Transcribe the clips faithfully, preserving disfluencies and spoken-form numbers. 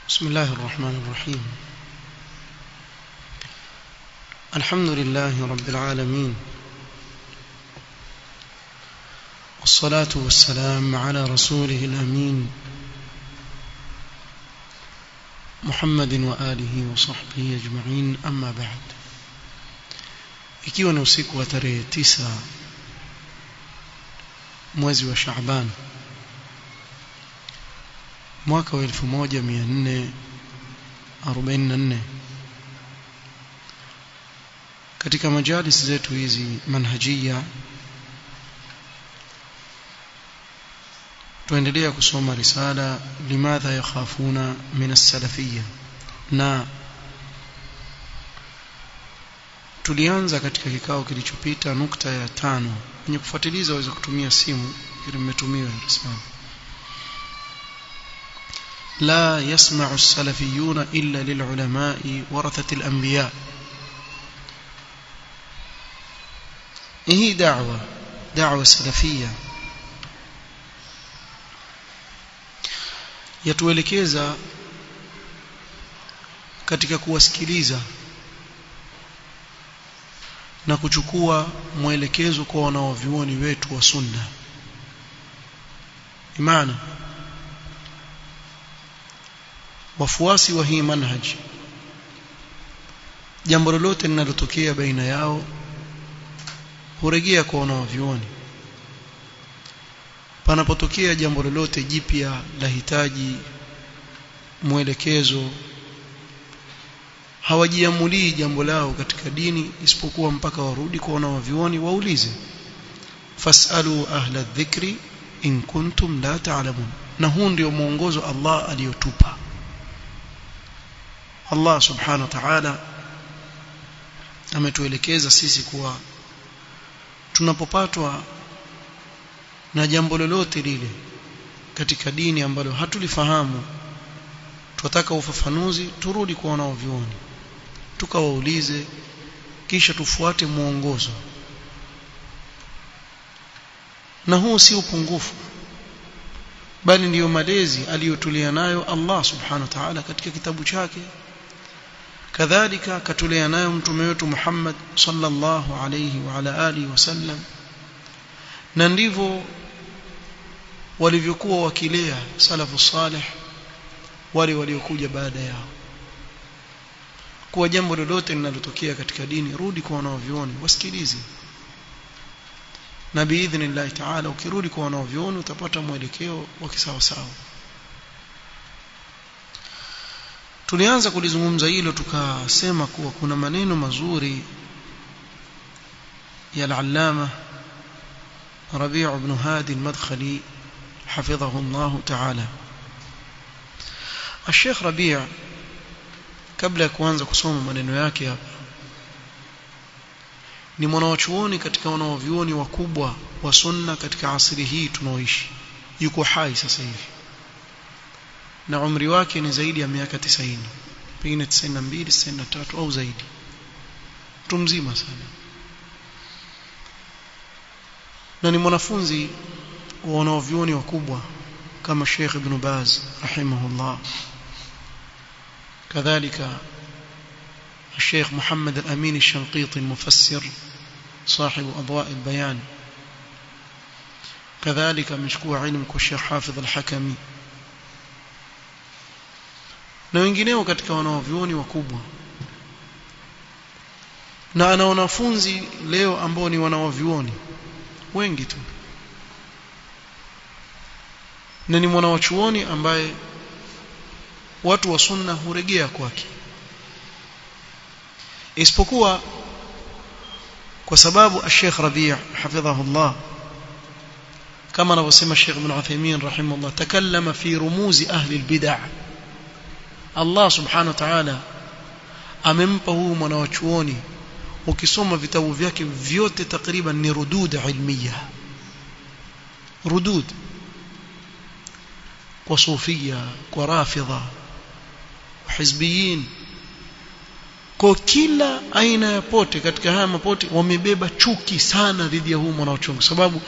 بسم الله الرحمن الرحيم. الحمد لله رب العالمين، والصلاة والسلام على رسوله الأمين محمد وآله وصحبه أجمعين. أما بعد، ikiwa ni usiku wa tarehe tisa mwezi wa Shaaban mwaka wa elfu moja mia nne arobaini na nne, katika majalis zetu hizi manhajia tuendelea kusoma risala limadha yakhafuna min as-salafiyya, na tulianza katika kikao kilichopita nukta ya tano. Wenye kufuatiliza waweza kutumia simu ili mmetumiwa risala. لا يسمع السلفيون إلا للعلماء ورثة الأنبياء. هي دعوة دعوة سلفية yatuelekeza katika kuwasikiliza na kuchukua mwelekezo kwa wanaovioni wetu wa sunna. Imana wafuasi wa hii manhaj, jambo lolote linalotokea baina yao hurejea kwa wanaovioni. Panapotokea jambo lolote jipya lahitaji mwelekezo, hawajiamulii jambo lao katika dini isipokuwa mpaka warudi kwa wanaovioni waulize, fasalu ahla dhikri in kuntum la ta'lamun. Na huu ndio mwongozo Allah aliyotupa. Allah subhanahu wa ta'ala ametuelekeza sisi kuwa tunapopatwa na jambo lolote lile katika dini ambalo hatulifahamu, tunataka ufafanuzi, turudi kwa wanaovioni tukawaulize, kisha tufuate mwongozo. Na huu si upungufu, bali ndiyo malezi aliyotulia nayo Allah subhanahu wa ta'ala katika kitabu chake, kadhalika katulea nayo mtume wetu Muhammad sallallahu alayhi wa ala alihi wasallam, na ndivyo walivyokuwa wakilea salafu salih wale waliokuja baada yao. Kwa jambo lolote linalotokea katika dini, rudi kwa wanaovioni wasikilize, na biidhnillah ta'ala ukirudi kwa wanaovioni utapata mwelekeo wa kisawa sawa. Tulianza kulizungumza hilo, tukasema kuwa kuna maneno mazuri ya al-allama Rabi' ibn Hadi al-Madkhali hafidhahu Allah ta'ala. Sheikh Rabi' kabla ya kuanza kusoma maneno yake hapa, ni mwanachuoni katika wanaovioni wakubwa wa sunna katika asri hii tunaoishi. Yuko hai sasa hivi na umri wake ni zaidi ya miaka tisini, pengine tisini na mbili, tisini na tatu au zaidi. Mtu mzima sana, na ni mwanafunzi wa wanaovioni wakubwa kama Sheikh Ibn Baz rahimahullah, kadhalika الشيخ محمد الأمين الشنقيطي المفسر صاحب أضواء البيان، كذلك مشكوى علمك الشيخ حافظ الحكمي na wengineo katika wanaovioni wakubwa. Na ana wanafunzi leo ambao ni wanaovioni wengi tu, na ni mwanachuoni ambaye watu wa sunna hurejea kwake, isipokuwa kwa sababu Sheikh Rabi' hafidhahullah, kama anavyosema Sheikh Ibn Uthaymeen rahimahullah, takallama fi rumuzi ahli albid'ah. Allah subhanahu wa ta'ala amempa huu mwanachuoni, ukisoma vitabu vyake vyote takriban ni rudud ilmiya, rudud kwa sufia, kwa rafidha, kwa hizbiyin, kwa kila aina ya pote katika haya mapote wamebeba chuki sana dhidi ya huu mwanachuoni, sababu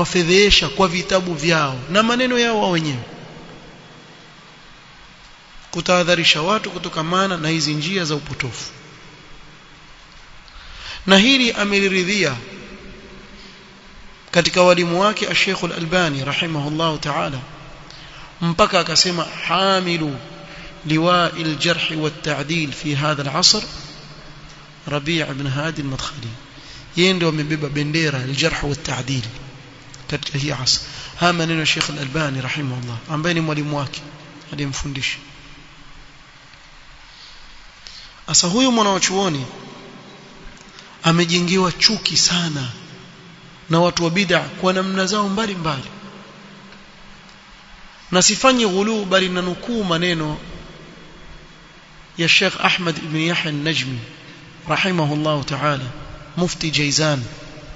amewafedhesha kwa vitabu vyao na maneno yao wao wenyewe. kutahadharisha watu kutokamana na hizi njia za upotofu. Na hili ameliridhia katika walimu wake Sheikh Al-Albani rahimahullah ta'ala, mpaka akasema hamilu liwa'i al-jarh wa at-ta'dil fi hadha al-'asr Rabi' ibn Hadi al-Madkhali. yeye ndio amebeba bendera al-jarh wa at-ta'dil katika hii asr. Haya maneno ya Sheikh Al-Albani rahimahullah ambaye ni mwalimu wake aliyemfundisha. Asa huyu mwanachuoni amejengewa chuki sana na watu wa bid'a kwa namna zao mbalimbali, na sifanyi ghulu bali nanukuu maneno ya Sheikh Ahmad ibn Yahya an-Najmi rahimahullah ta'ala, mufti Jaizan,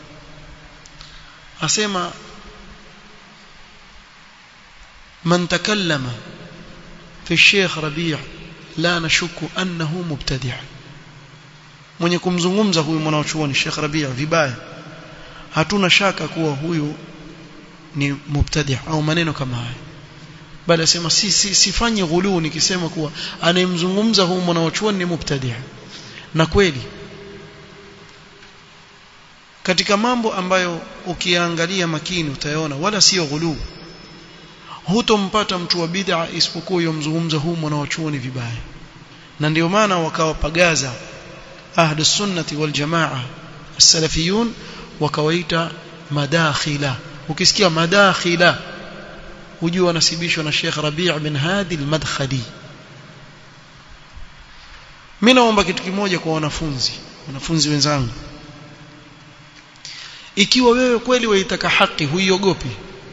asema man takallama fi Sheikh Rabi' la nashuku annahu mubtadi'. Mwenye kumzungumza huyu mwanachuoni Sheikh Rabi' vibaya, hatuna shaka kuwa huyu ni mubtadi' au maneno kama haya, bali asema si, si sifanye ghulu nikisema kuwa anayemzungumza huyu mwanachuoni ni mubtadi'. Na kweli katika mambo ambayo ukiangalia makini utayaona wala sio ghulu, hutompata mtu wa bid'a isipokuwa yomzungumza huyu mwanachuoni vibaya. Na ndio maana wakawapagaza ahli sunnati wal jamaa as-salafiyun wakawaita madakhila. Ukisikia madakhila hujua nasibishwa na Sheikh Rabi' bin Hadi al-Madkhali. Mimi naomba kitu kimoja kwa wanafunzi wanafunzi wenzangu, ikiwa wewe kweli waitaka haki, huiogopi,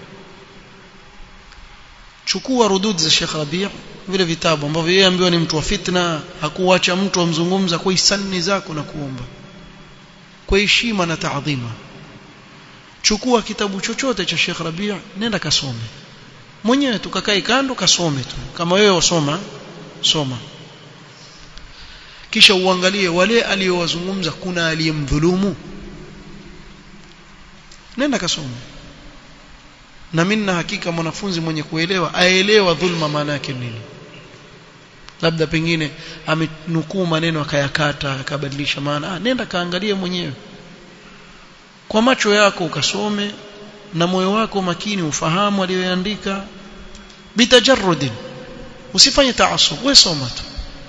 chukua rudud za Sheikh Rabi', vile vitabu ambavyo yeye ambiwa ni mtu wa fitna, hakuacha mtu amzungumza kwa hisani zako na kuomba kwa heshima na taadhima. Chukua kitabu chochote cha Sheikh Rabi', nenda kasome mwenyewe, tukakae kando kasome tu kama wewe wasoma soma, kisha uangalie wale aliowazungumza kuna aliyemdhulumu, nenda kasome. Na mimi na hakika mwanafunzi mwenye kuelewa aelewa dhulma maana yake nini. Labda pengine amenukuu maneno akayakata akabadilisha maana, ah, nenda kaangalie mwenyewe kwa macho yako ukasome, na moyo wako makini ufahamu aliyoandika bitajarrud. Usifanye taasub, wewe soma tu,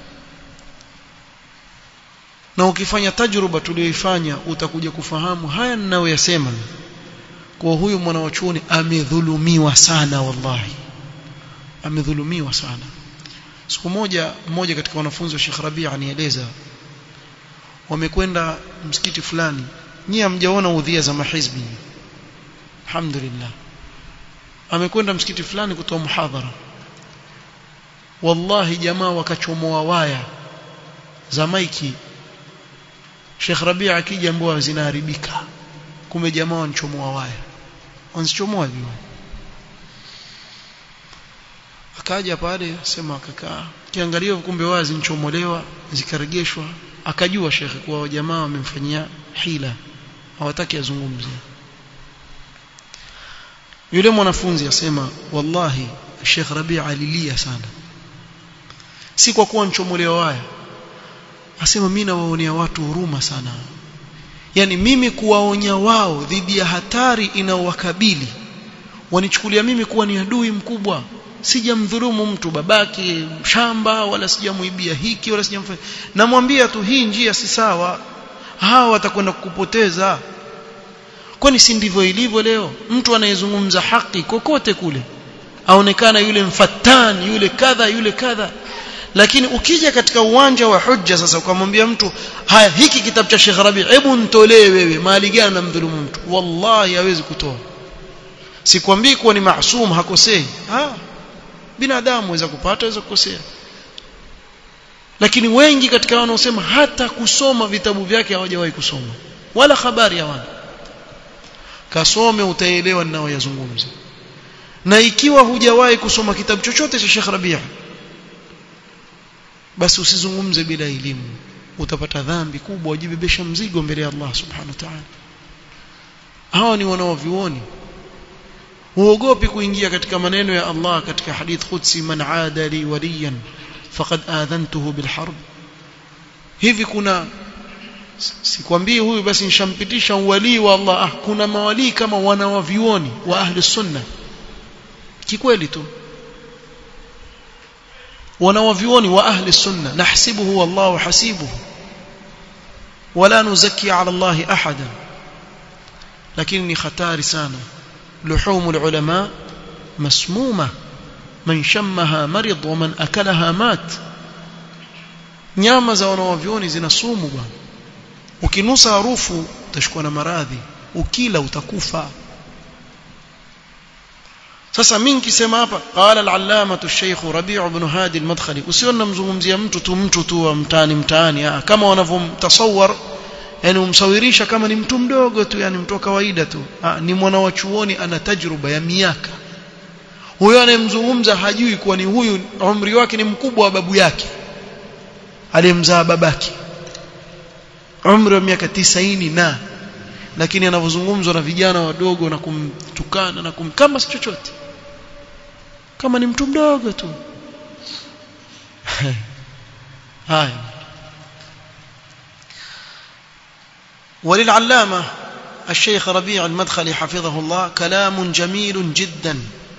na ukifanya tajruba tuliyoifanya utakuja kufahamu haya ninayoyasema kwa huyu mwanachuoni amedhulumiwa sana, wallahi amedhulumiwa sana. Siku moja mmoja katika wanafunzi wa Sheikh Rabi' anieleza, wamekwenda msikiti fulani. Nyie hamjaona udhia za mahizbi, alhamdulillah. Amekwenda msikiti fulani kutoa muhadhara, wallahi jamaa wakachomoa waya za maiki. Sheikh Rabi' akija mbwa zinaharibika, kumbe jamaa wanachomoa waya, wanachomoa hiyo. Akaja pale sema akakaa, kiangalia kumbe wazi nchomolewa zikarejeshwa. Akajua Sheikh kwa jamaa wamemfanyia hila, hawataki azungumze. Yule mwanafunzi asema wallahi Sheikh Rabi' alilia sana, si kwa kuwa nchomolewa waya, asema mimi nawaonea watu huruma sana. Yani mimi kuwaonya wao dhidi ya hatari inaowakabili, wanichukulia mimi kuwa ni adui mkubwa. Sijamdhulumu mtu babake shamba, wala sijamuibia hiki wala sijamfanya, namwambia tu hii njia si sawa, hawa watakwenda kukupoteza. Kwani si ndivyo ilivyo leo? Mtu anayezungumza haki kokote kule aonekana yule mfatani, yule kadha yule kadha. Lakini ukija katika uwanja wa hujja sasa ukamwambia mtu haya, hiki kitabu cha Sheikh Rabi' hebu nitolee wewe, mali gani namdhulumu mtu? Wallahi hawezi kutoa. Sikwambii kuwa ni maasum hakosei, ah, binadamu waweza kupata waweza kukosea. Lakini wengi katika wanaosema hata kusoma vitabu vyake hawajawahi kusoma, wala habari hawana. Kasome utaelewa ninayoyazungumza. Na ikiwa hujawahi kusoma kitabu chochote cha Sheikh Rabi', basi usizungumze bila elimu, utapata dhambi kubwa, wajibebesha mzigo mbele ya Allah subhanahu wa ta'ala. Hawa ni wanaovioni. Uogopi kuingia katika maneno ya Allah katika hadith qudsi, man aada li waliyan faqad adhantuhu bilharb. Hivi kuna sikwambii huyu basi nishampitisha wali wa Allah. Ah, kuna mawali kama wanawavioni wa ahli sunna kikweli tu, wanawavioni wa ahli sunna nahsibuhu wallahu hasibuhu wala nuzaki ala Allah ahada. lakini ni hatari sana. luhumul ulama masmuma man shammaha marid wa man akalaha mat. Nyama za wanawavioni zina sumu bwana. Ukinusa harufu utashikwa na maradhi, ukila utakufa. Sasa mimi nikisema hapa qala al-allama al-sheikh Rabi' ibn Hadi al-Madkhali, usiona mzungumzia mtu tu mtu tu wa mtaani mtaani kama wanavyomtasawwar, yani umsawirisha kama ni mtu mdogo tu, yani mtu kawaida tu. Ha, ni mwana wa chuoni, ana tajruba ya miaka. Huyo anayemzungumza hajui kuwa ni huyu umri wake ni mkubwa wa babu yake aliyemzaa babake, umri wa miaka tisaini na, lakini anavozungumzwa na vijana wadogo na kumtukana na kum kama si chochote, kama ni mtu mdogo tu. haya. وللعلامة الشيخ ربيع المدخلي حفظه الله كلام جميل جدا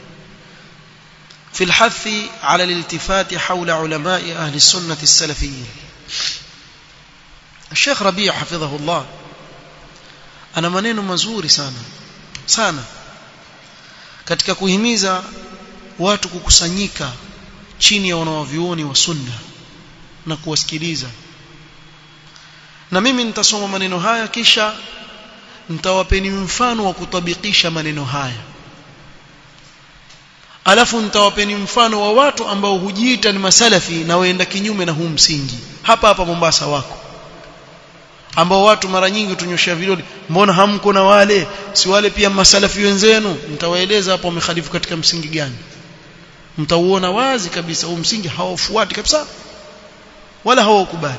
في الحث على الالتفات حول علماء أهل السنة السلفيين. الشيخ ربيع حفظه الله ana maneno mazuri sana sana katika kuhimiza watu kukusanyika chini ya wanawavioni wa sunna na kuwasikiliza. Na mimi nitasoma maneno haya kisha nitawapeni mfano wa kutabikisha maneno haya, alafu nitawapeni mfano wa watu ambao hujiita ni masalafi na waenda kinyume na huu msingi. Hapa hapa Mombasa wako ambao watu mara nyingi tunyoshia vidole, mbona hamko na wale, si wale pia masalafi wenzenu? Nitawaeleza hapo wamekhalifu katika msingi gani. Mtauona wazi kabisa huu msingi hawafuati kabisa wala hawakubali.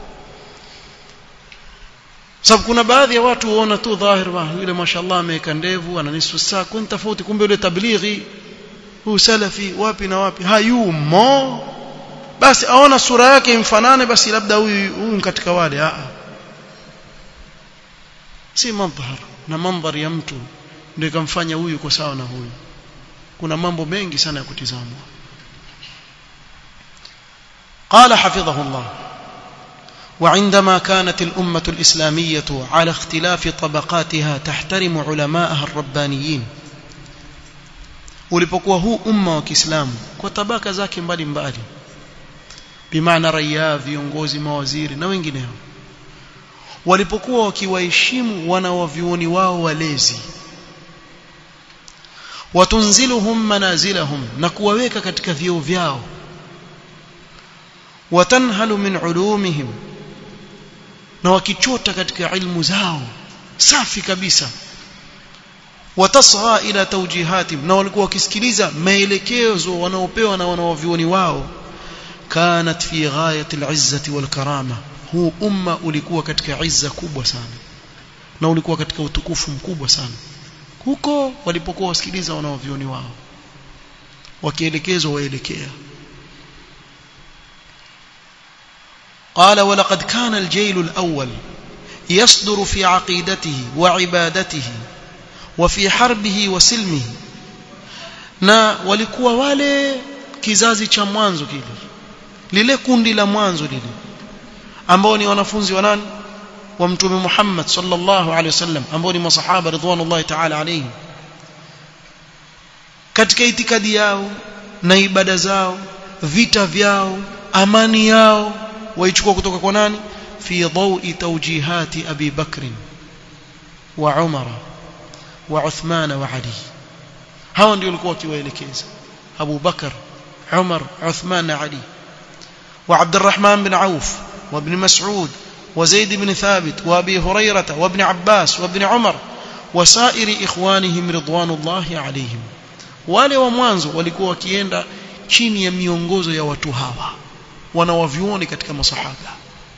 Sababu kuna baadhi ya watu huona tu dhahir, wa yule mashallah ameweka ndevu ana nusu saa, kuna tofauti, kumbe yule tablighi huu salafi wapi na wapi hayumo. Basi aona sura yake imfanane, basi labda huyu huyu katika wale. a si mandhar na mandhar ya mtu ndio ikamfanya huyu kwa sawa na huyu. Kuna mambo mengi sana ya kutizamwa. قال حفظه الله: وعندما كانت الأمة الإسلامية على اختلاف طبقاتها تحترم علماءها الربانيين. ulipokuwa huu umma wa Kiislamu kwa tabaka zake mbalimbali, bimaana raia, viongozi, mawaziri na wengineo, walipokuwa wakiwaheshimu wanawavioni wao walezi, watunziluhum manazilahum, na kuwaweka katika vyeo vyao, watanhalu min ulumihim, na wakichota katika ilmu zao safi kabisa, watasgha ila tawjihatihim, na walikuwa wakisikiliza maelekezo wanaopewa na wanawavioni wao. kanat fi ghayati al-izzati wal karama, huu umma ulikuwa katika izza kubwa sana na ulikuwa katika utukufu mkubwa sana huko walipokuwa wasikiliza wanawavioni wao, wakielekezwa waelekea. قال: ولقد كان الجيل الأول يصدر في عقيدته وعبادته وفي حربه وسلمه. na walikuwa wale kizazi cha mwanzo kile, lile kundi la mwanzo lile ambao ni wanafunzi wa nani? Wa Mtume Muhammad sallallahu alaihi wasallam, ambao ni masahaba ridwanullahi ta'ala alayhim. Katika itikadi yao na ibada zao, vita vyao, amani yao waichukua kutoka kwa nani? fi dawi tawjihati Abi Bakr wa Umar wa Uthman wa Ali. hao ndio walikuwa wakiwaelekeza Abu Bakar, Umar, Uthman na Ali, wa Abdurrahman bin Auf wa Ibn Mas'ud wa Zaid ibn Thabit wa Abi Hurairah wa Ibn Abbas wa Ibn Umar wa sairi ikhwanihim ridwanullahi alayhim. Wale wa mwanzo walikuwa wakienda chini ya miongozo ya watu hawa wanawavioni katika masahaba.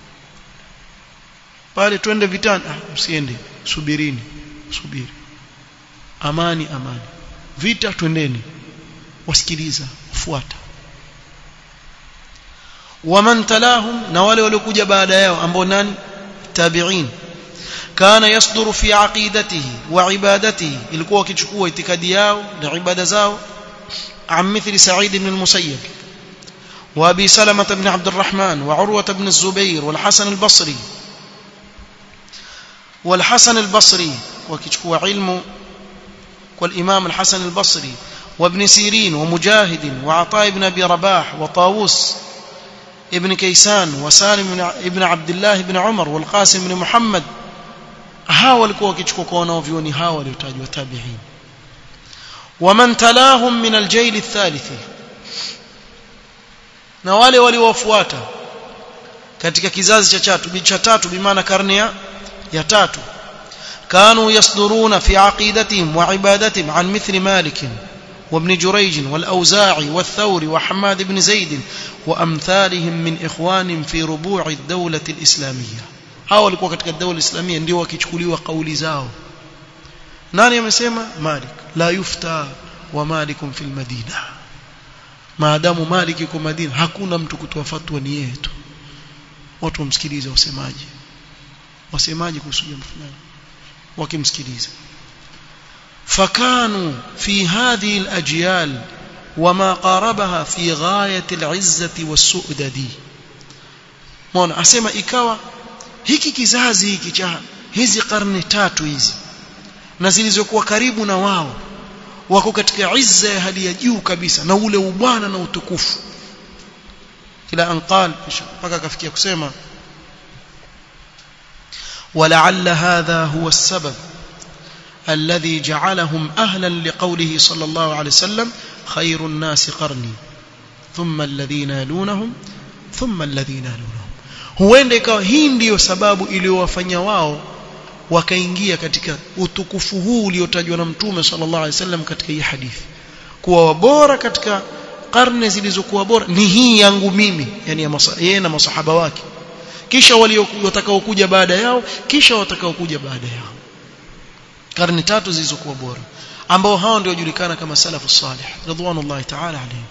Pale twende vitani, ah, msiende, subirini, subiri, amani amani, vita twendeni, wasikiliza, fuata. waman talahum na wale waliokuja baada yao ambao nani tabi'in kana yasduru fi aqidatihi wa ibadatihi ilikuwa wakichukua itikadi yao na ibada zao عن مثل سعيد بن المسيب وأبي سلمة بن عبد الرحمن وعروة بن الزبير والحسن البصري والحسن البصري وكتشكوا علم والإمام الحسن البصري وابن سيرين ومجاهد وعطاء بن أبي رباح وطاووس ابن كيسان وسالم ابن عبد الله بن عمر والقاسم بن محمد هاو لكوا كتشكوا كونوا فيوني هاو ليتاجوا تابعين ومن تلاهم من الجيل الثالث na wale waliowafuata katika kizazi cha tatu cha tatu bimaana karne ya tatu كانوا يصدرون في عقيدتهم وعبادتهم عن مثل مالك وابن جريج والأوزاعي والثوري وحماد بن زيد وأمثالهم من إخوان في ربوع الدولة الإسلامية hao walikuwa katika الدولة الإسلامية ndio wakichukuliwa kauli zao nani amesema Malik la yufta wa malikum fil madina maadamu Malik yuko Madina hakuna mtu kutoa fatwa ni yeye tu watu wamsikilize wasemaji wasemaji kuhusu jambo fulani wakimsikiliza fakanu fi hadhihi al-ajyal wama qarabaha fi ghayati al-izzati was-su'dadi mwana asema ikawa hiki kizazi hiki cha hizi karne tatu hizi na zilizokuwa karibu na wao wako katika izza ya hali ya juu kabisa na ule ubwana na utukufu ila anqal mpaka kafikia kusema ولعل هذا هو السبب الذي جعلهم أهلا لقوله صلى الله عليه وسلم خير الناس قرني ثم الذين يلونهم ثم الذين يلونهم huenda ikawa hii ndio sababu iliyowafanya wao wakaingia katika utukufu huu uliotajwa na Mtume sallallahu alaihi wasallam katika hii hadithi kuwa bora katika karne zilizokuwa bora ni hii yangu mimi yani yeye na masahaba wake kisha watakaokuja baada yao kisha watakaokuja baada yao karne tatu zilizokuwa bora ambao hao ndio julikana kama salafu salih radhiallahu ta'ala alayhi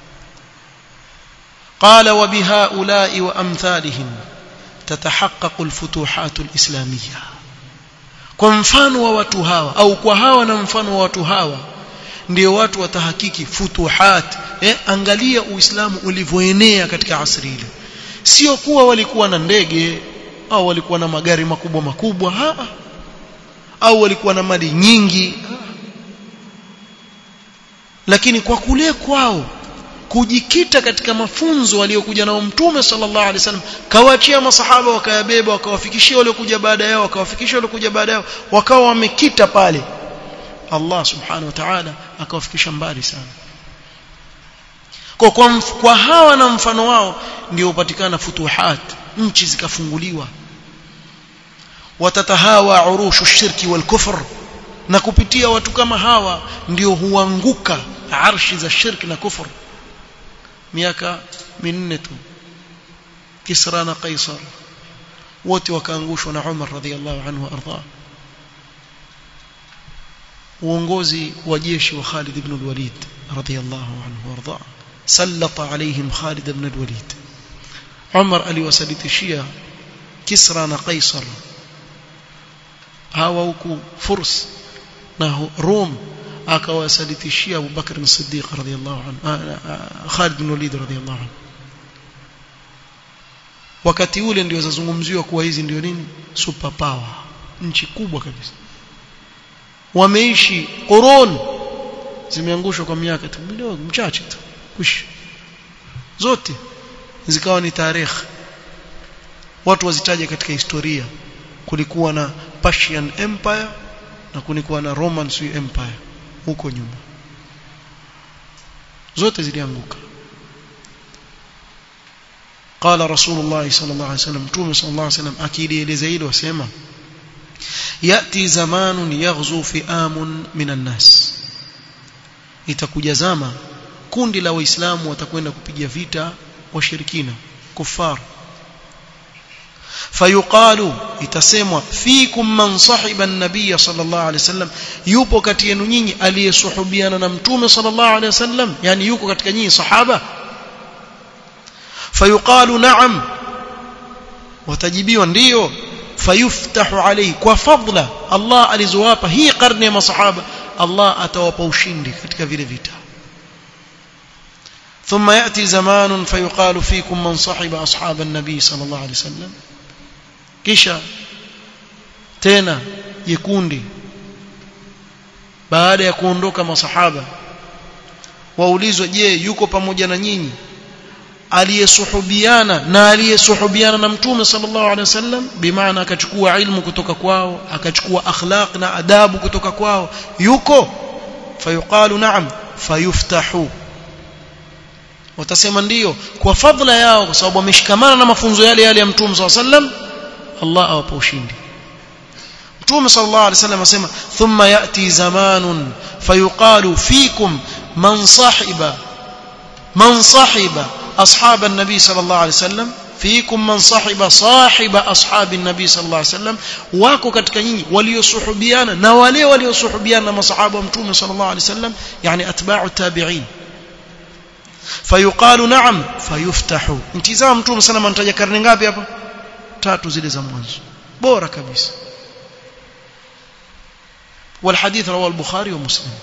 qala wa bihaula'i wa amthalihim tatahaqqaqu alfutuhat alislamiyya kwa mfano wa watu hawa au kwa hawa na mfano wa watu hawa ndio watu watahakiki futuhat eh angalia uislamu ulivyoenea katika asri ile sio kuwa walikuwa na ndege au walikuwa na magari makubwa makubwa haa au walikuwa na mali nyingi lakini kwa kule kwao kujikita katika mafunzo waliokuja nao Mtume sallallahu alaihi wasallam kawaachia masahaba wakayabeba wakawafikishia waliokuja baada yao wakawafikishia waliokuja baada yao wakawa wamekita pale Allah subhanahu wa ta'ala akawafikisha mbali sana kwa kwa, kwa hawa na mfano wao ndio upatikana futuhat nchi zikafunguliwa watatahawa urushu shirki wal kufr na kupitia watu kama hawa ndio huanguka arshi za shirki na kufur miaka minne tu Kisra na Kaisar wote wakaangushwa na Umar radhiallahu anhu arda uongozi wa jeshi wa Khalid ibn al-Walid radhiallahu anhu arda sallata alaihim Khalid ibn al-Walid Umar aliwasalitishia Kisra na Kaisar hawa huku Furs na Rom akawasalitishia Abu Bakr as-Siddiq radhiyallahu anhu Khalid ibn Walid radhiyallahu anhu wakati ule ndio zazungumziwa kuwa hizi ndio nini super power nchi kubwa kabisa wameishi qurun zimeangushwa kwa miaka tu midogo mchache tu kush zote zikawa ni tarehe watu wazitaja katika historia kulikuwa na Persian Empire na kulikuwa na Roman Empire huko nyuma zote zilianguka قال رسول الله صلى الله عليه وسلم تومي صلى الله عليه وسلم akieleza hilo wasema yati zamanun yaghzu fi'amun minan nas itakuja zama kundi la waislamu watakwenda kupiga vita washirikina kufar fayuqalu itasemwa fikum man sahiba an-nabiy sallallahu alayhi wasallam yupo kati yenu nyinyi aliyesuhubiana na mtume sallallahu alayhi wasallam yani yuko katika nyinyi sahaba fayuqalu na'am, watajibiwa ndio, fayuftahu alayhi, kwa fadla Allah alizowapa hii karne ya masahaba, Allah atawapa ushindi katika vile vita. thumma yati zamanun fayuqalu fikum man sahiba ashab an-nabi sallallahu alayhi wasallam, kisha tena jikundi baada ya kuondoka masahaba waulizwa, je, yuko pamoja na nyinyi aliyesuhubiana na aliyesuhubiana na mtume sallallahu alaihi wasallam, bimaana akachukua ilmu kutoka kwao, akachukua akhlaq na adabu kutoka kwao, yuko? Fayuqalu na'am, fayuftahu, watasema ndio, kwa fadhila yao, kwa sababu wameshikamana na mafunzo yale yale ya mtume sallallahu alaihi wasallam, Allah awapa ushindi. mtume sallallahu alaihi wasallam asema, thumma yati zamanun fayuqalu fikum man sahiba man sahiba ashab an-nabi sallallahu alaihi wasallam, fikum man sahiba sahiba ashab an-nabi sallallahu alaihi wasallam, wako katika nyinyi waliosuhubiana na wale waliosuhubiana na masahaba wa mtume sallallahu alaihi wasallam, yani atba'u tabi'in. Fayuqalu na'am fayuftahu. Mtizama mtume sallallahu anataja karne ngapi hapa? Tatu zile za mwanzo bora kabisa. والحديث رواه البخاري ومسلم.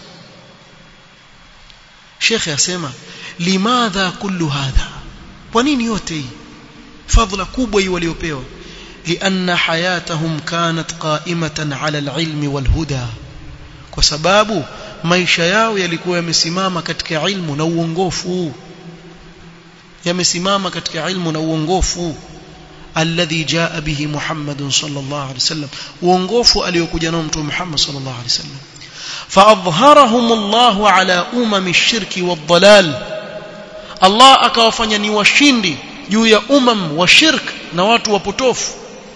شيخ يسمع لماذا كل هذا؟ ونين yote fadhila kubwa hii waliopewa? لأن حياتهم كانت قائمة على العلم والهدى, kwa sababu maisha yao yalikuwa yamesimama katika ilmu na uongofu, yamesimama katika ilmu na uongofu alladhi jaa bihi Muhammad sallallahu alaihi wasallam, uongofu aliokuja nao mtume Muhammad sallallahu alaihi wasallam. فأظهرهم الله على أمم الشرك والضلال, Allah akawafanya ni washindi juu ya umam wa shirk na watu wapotofu.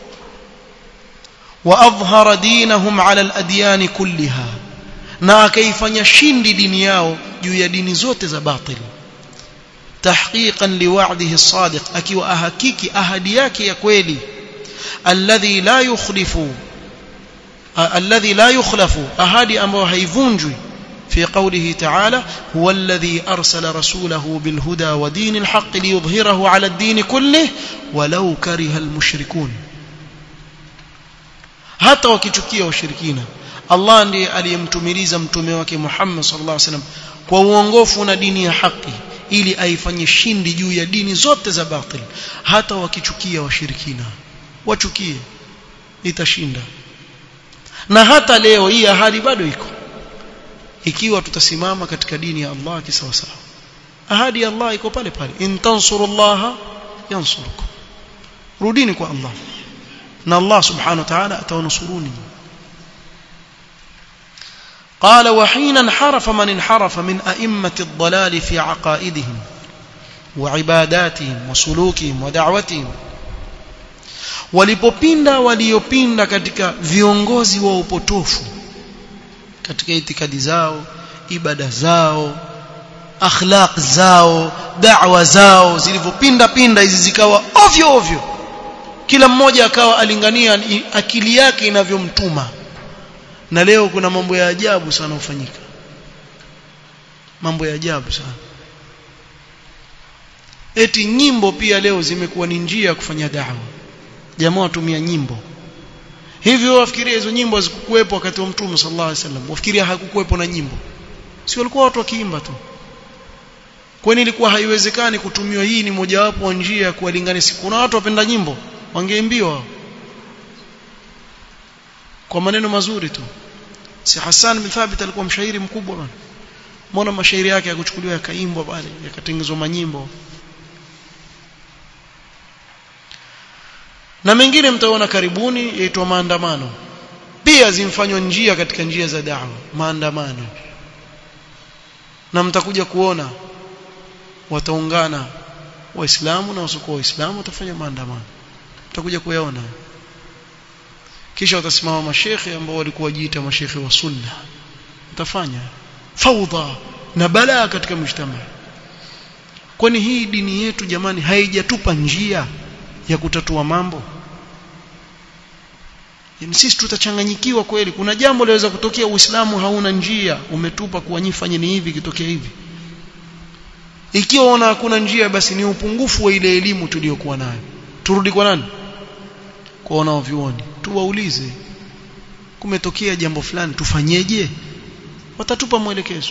وأظهر دينهم على الأديان كلها, na akaifanya shindi dini yao juu ya dini zote za batil. تحقيقا لوعده الصادق, akiwa ahakiki ahadi yake ya kweli, alladhi la yukhlifu alladhi la yukhlafu, ahadi ambayo haivunjwi, في قوله تعالى هو الذي أرسل رسوله بالهدى ودين الحق ليظهره على الدين كله ولو كره المشركون. hata wakichukia washirikina, Allah ndiye aliyemtumiliza mtume wake Muhammad sallallahu alaihi wasallam kwa uongofu na dini ya haki, ili aifanye shindi juu ya dini zote za batil. Hata wakichukia washirikina, wachukie, itashinda. Na hata leo hii ahadi bado iko, ikiwa tutasimama katika dini ya Allah kisawa sawa. Ahadi ya Allah iko pale pale, in tansurullaha yansurukum, rudini kwa Allah na Allah subhanahu wa ta'ala atawanusuruni. قال وحين انحرف من انحرف من أئمة الضلال في عقائدهم وعباداتهم وسلوكهم ودعوتهم, walipopinda waliopinda katika viongozi wa upotofu katika itikadi zao, ibada zao, akhlaq zao, da'wa zao, zilivopinda pinda hizi zikawa ovyo ovyo, kila mmoja akawa alingania akili yake inavyomtuma. Na leo kuna mambo ya ajabu sana hufanyika, mambo ya ajabu sana. Eti nyimbo pia leo zimekuwa ni njia ya kufanya da'wa. Jamaa watumia nyimbo. Hivyo wafikiria hizo nyimbo hazikukuwepo wakati wa mtume sallallahu alaihi wasallam? Wafikiria hakukuwepo na nyimbo? Si walikuwa watu wakiimba tu? Kwani ilikuwa haiwezekani kutumiwa? Hii ni mojawapo wa njia ya kuwalinganisha. Kuna watu wapenda nyimbo, wangeimbiwa kwa maneno mazuri tu. Si Hassan bin Thabit alikuwa mshairi mkubwa bwana? Mbona mashairi yake yakuchukuliwa yakaimbwa pale, yakatengezwa manyimbo? Na mengine mtaona karibuni yaitwa maandamano, pia zimfanywa njia katika njia za da'wa, maandamano. Na mtakuja kuona wataungana Waislamu na wasiokuwa Waislamu, watafanya maandamano, mtakuja kuyaona. Kisha watasimama mashekhe ambao walikuwa wajiita mashekhe wa sunna, watafanya fawdha na balaa katika mujtama. Kwani hii dini yetu jamani haijatupa njia ya kutatua mambo? Yaani sisi tutachanganyikiwa kweli. Kuna jambo laweza kutokea, Uislamu hauna njia, umetupa kuwanyifanye ni hivi, kitokea hivi. Ikiwa ona hakuna njia, basi ni upungufu wa ile elimu tuliyokuwa nayo. Turudi kwa nani? Kwa wanaovioni, tuwaulize kumetokea jambo fulani tufanyeje, watatupa mwelekezo.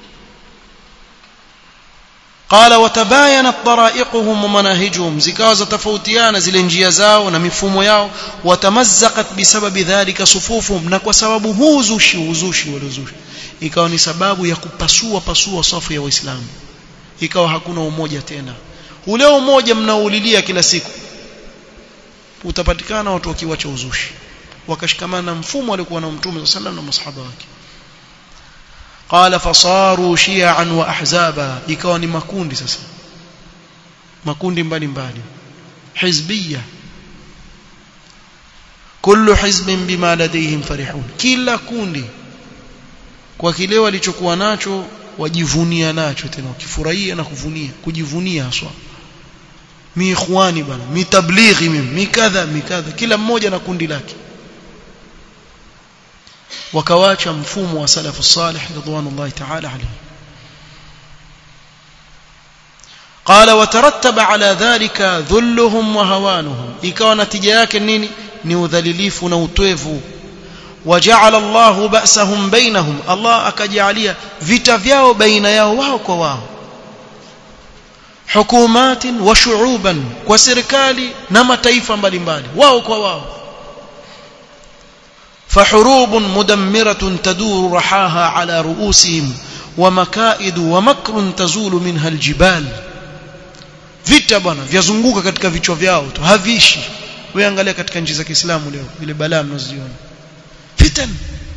Qala watabayanat tara'iquhum wa manahijhum, zikawa zatofautiana zile njia zao na mifumo yao. Watamazzaqat bisababi dhalika sufufuhum, na kwa sababu huu uzushi uzushi waliozushi ikawa ni sababu ya kupasua pasua safu ya Waislamu, ikawa hakuna umoja tena. Ule umoja mnaoulilia kila siku utapatikana watu wakiwacha uzushi, wakashikamana na mfumo aliokuwa na Mtume sallallahu alaihi wasallam na masahaba wake. Qala fasaru shi'an wa ahzaba, ikawa ni makundi sasa, makundi mbalimbali, hizbiyya, kullu hizbin bima ladayhim farihun, kila kundi kwa kile walichokuwa nacho wajivunia nacho, tena wakifurahia na kuvunia, kujivunia haswa. Mi ikhwani bana, mi tablighi, mimi mi kadha mi kadha, kila mmoja na kundi lake. Wakawacha mfumo wa salafu salih ridwanullahi ta'ala alayhi. Qala watarattaba ala dhalika dhulluhum wa hawanuhum, ikawa natija yake nini? Ni udhalilifu na utwevu. Waja'ala Allahu ba'sahum bainahum, Allah akajalia vita vyao baina yao wao kwa wao. Hukumatin wa shu'uban, kwa serikali na mataifa mbalimbali, wao kwa wao. فحروب مدمرة تدور رحاها على رؤوسهم ومكائد ومكر تزول منها الجبال. Vita bwana vyazunguka katika vichwa vyao tu, havishi. Wewe angalia katika nchi za Kiislamu leo vile balaa mnaziona, fitan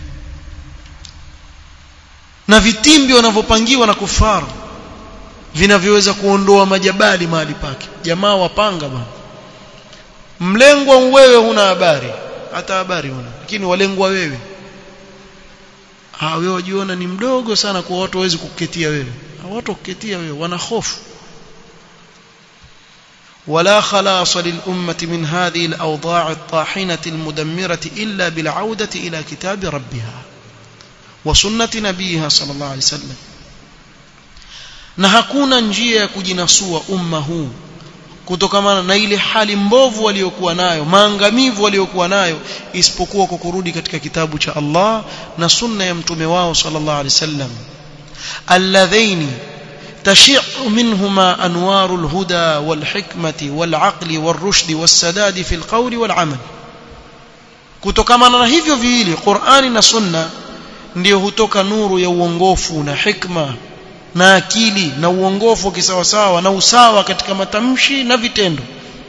na vitimbi wanavyopangiwa na kufaru vinavyoweza kuondoa majabali mahali pake. Jamaa wapanga bwana, mlengwa wewe huna habari, hata habari huna, lakini walengwa wewe. Ah, wewe wajiona ni mdogo sana kwa watu wawezi kukuketia wewe. Watu kuketia wewe wana hofu. ولا خلاص للأمة من هذه الأوضاع الطاحنة المدمرة إلا بالعودة إلى كتاب ربها وسنة نبيها صلى الله عليه وسلم. na hakuna njia ya kujinasua umma huu kutokana na ile hali mbovu waliokuwa nayo, maangamivu waliokuwa nayo, isipokuwa kwa kurudi katika kitabu cha Allah na sunna ya mtume wao sallallahu alaihi wasallam, alladhaini tashi'u minhuma anwarul huda wal hikmati wal aqli wal rushdi was sadadi fil qawli wal amal. Kutokana na hivyo viwili, Qur'ani na sunna, ndio hutoka nuru ya uongofu na hikma na akili na uongofu kisawasawa na usawa katika matamshi na vitendo.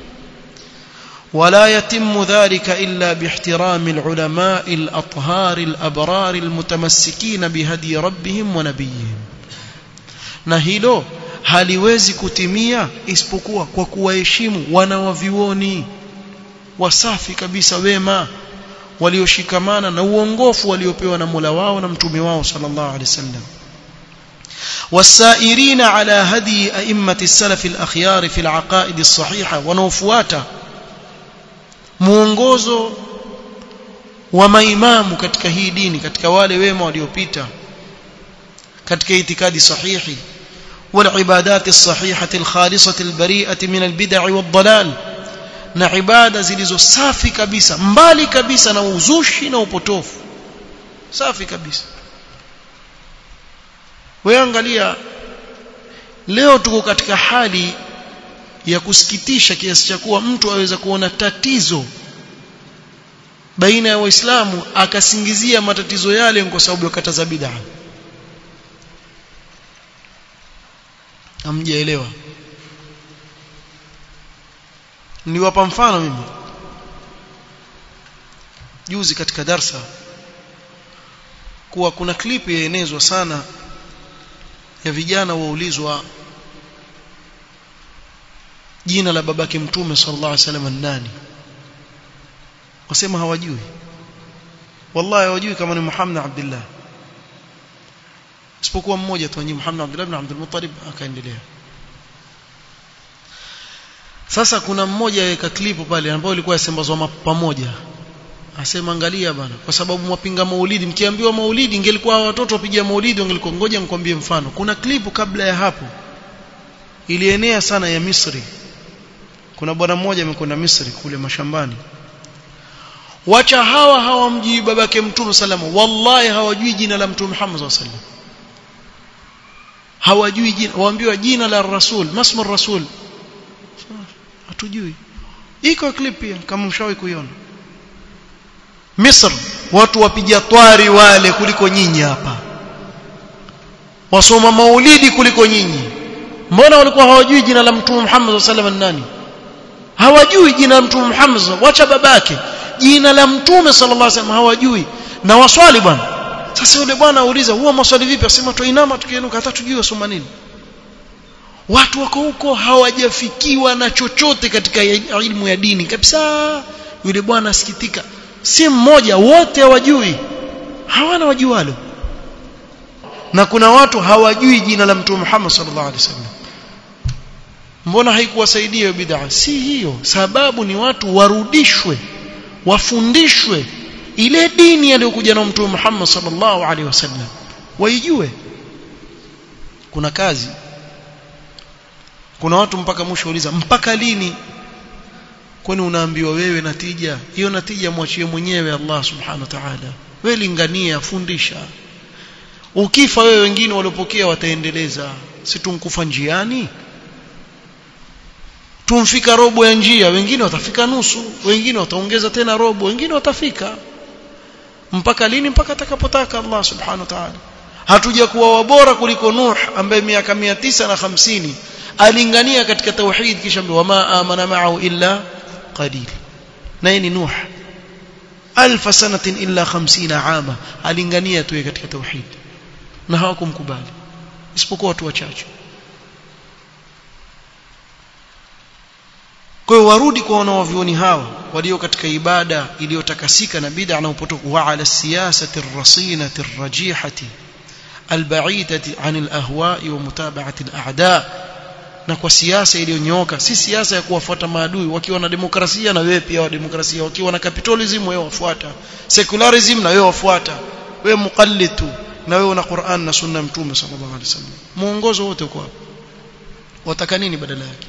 wala yatimmu dhalika illa biihtirami alulama alathhar alabrar almutamassikina bihadi rabbihim wa nabiyihim, na hilo haliwezi kutimia isipokuwa kwa kuwaheshimu wanawavioni wasafi kabisa wema walioshikamana na uongofu waliopewa na Mola wao na mtume wao sallallahu alaihi wasallam. والسائرين على هدي أئمة السلف الأخيار في العقائد الصحيحة، ونوفواتا muongozo wa maimamu katika hii dini, katika wale wema waliopita katika itikadi sahihi, wal ibadati as-sahihati al-khalisati al-bari'ati min al-bid'i wad-dalal, na ibada zilizo safi kabisa, mbali kabisa na uzushi na upotofu, safi kabisa. Wewe angalia leo tuko katika hali ya kusikitisha kiasi cha kuwa mtu aweza kuona tatizo baina ya Waislamu akasingizia matatizo yale kwa sababu ya kataza bid'a. Hamjaelewa? Niwapa mfano mimi. Juzi katika darsa kuwa kuna clip yaenezwa sana ya vijana waulizwa jina la babake mtume sallallahu alaihi wasallam nani, wasema hawajui. Wallahi hawajui kama ni Muhammad Abdullah, isipokuwa mmoja tu, ni Muhammad Abdullah ibn Abdul Muttalib. Akaendelea. Sasa kuna mmoja yeka clip pale ambayo ilikuwa yasembazwa pamoja, asema angalia bana, kwa sababu mwapinga maulidi, mkiambiwa maulidi ingelikuwa watoto wapigia maulidi wangelikuwa. Ngoja nikwambie mfano. Kuna klipu kabla ya hapo ilienea sana ya Misri. Kuna bwana mmoja amekwenda Misri kule mashambani, wacha hawa hawamjui babake Mtume sallallahu wallahi hawajui jina la Mtume Muhammad sallallahu alaihi wasallam, hawajui jina, waambiwa jina la Rasul, masmu Rasul, hatujui. Iko clip pia kama mshawahi kuiona. Misri watu wapiga twari wale kuliko nyinyi hapa, wasoma maulidi kuliko nyinyi. Mbona walikuwa hawajui jina la Mtume Muhammad sallallahu alaihi wasallam nani? Hawajui jina la Mtume Muhammad, wacha babake, jina la Mtume sallallahu alaihi wasallam hawajui. Na waswali bwana. Sasa yule bwana auliza, huwa maswali vipi? Asema tuinama tukiinuka, hata tujue wasoma nini. Watu wako huko hawajafikiwa na chochote katika elimu ya dini kabisa. Yule bwana asikitika, si mmoja, wote hawajui, hawana wajualo. Na kuna watu hawajui jina la Mtume Muhammad sallallahu alaihi wasallam. Mbona haikuwasaidia bid'a? Si hiyo sababu, ni watu warudishwe, wafundishwe ile dini aliyokuja na Mtume Muhammad sallallahu alaihi wasallam, waijue. Kuna kazi, kuna watu mpaka mwisho uliza mpaka lini? Kwani unaambiwa wewe natija hiyo? Natija mwachie mwenyewe Allah subhanahu wa ta'ala. Wewe lingania, fundisha. Ukifa wewe, wengine waliopokea wataendeleza. Si tunkufa njiani, tumfika robo ya njia, wengine watafika nusu, wengine wataongeza tena robo, wengine watafika. Mpaka lini? Mpaka atakapotaka Allah subhanahu wa ta'ala. Hatuja kuwa wabora kuliko Nuh ambaye miaka mia tisa na hamsini alingania katika tauhid, kisha ambaye wama amana ma'ahu illa qalil. Naye ni Nuh, alf sanatin illa hamsina ama, alingania tu katika tauhid na hawakumkubali isipokuwa watu wachache. Kwa hiyo warudi kwa wanaovioni hawa walio katika ibada iliyotakasika na bid'a na upotofu. Wa ala siyasati ar-rasinati ar-rajihati al-ba'idati 'an al-ahwa'i wa mutaba'ati al-a'da', na kwa siasa iliyonyooka, si siasa ya kuwafuata maadui. Wakiwa na demokrasia na wewe pia wa demokrasia, wakiwa na capitalism wewe wafuata, secularism na wewe wafuata, wewe muqallid tu, na wewe una Qur'an na sunna Mtume sallallahu alaihi wasallam, muongozo wote uko hapo. Wataka nini badala yake?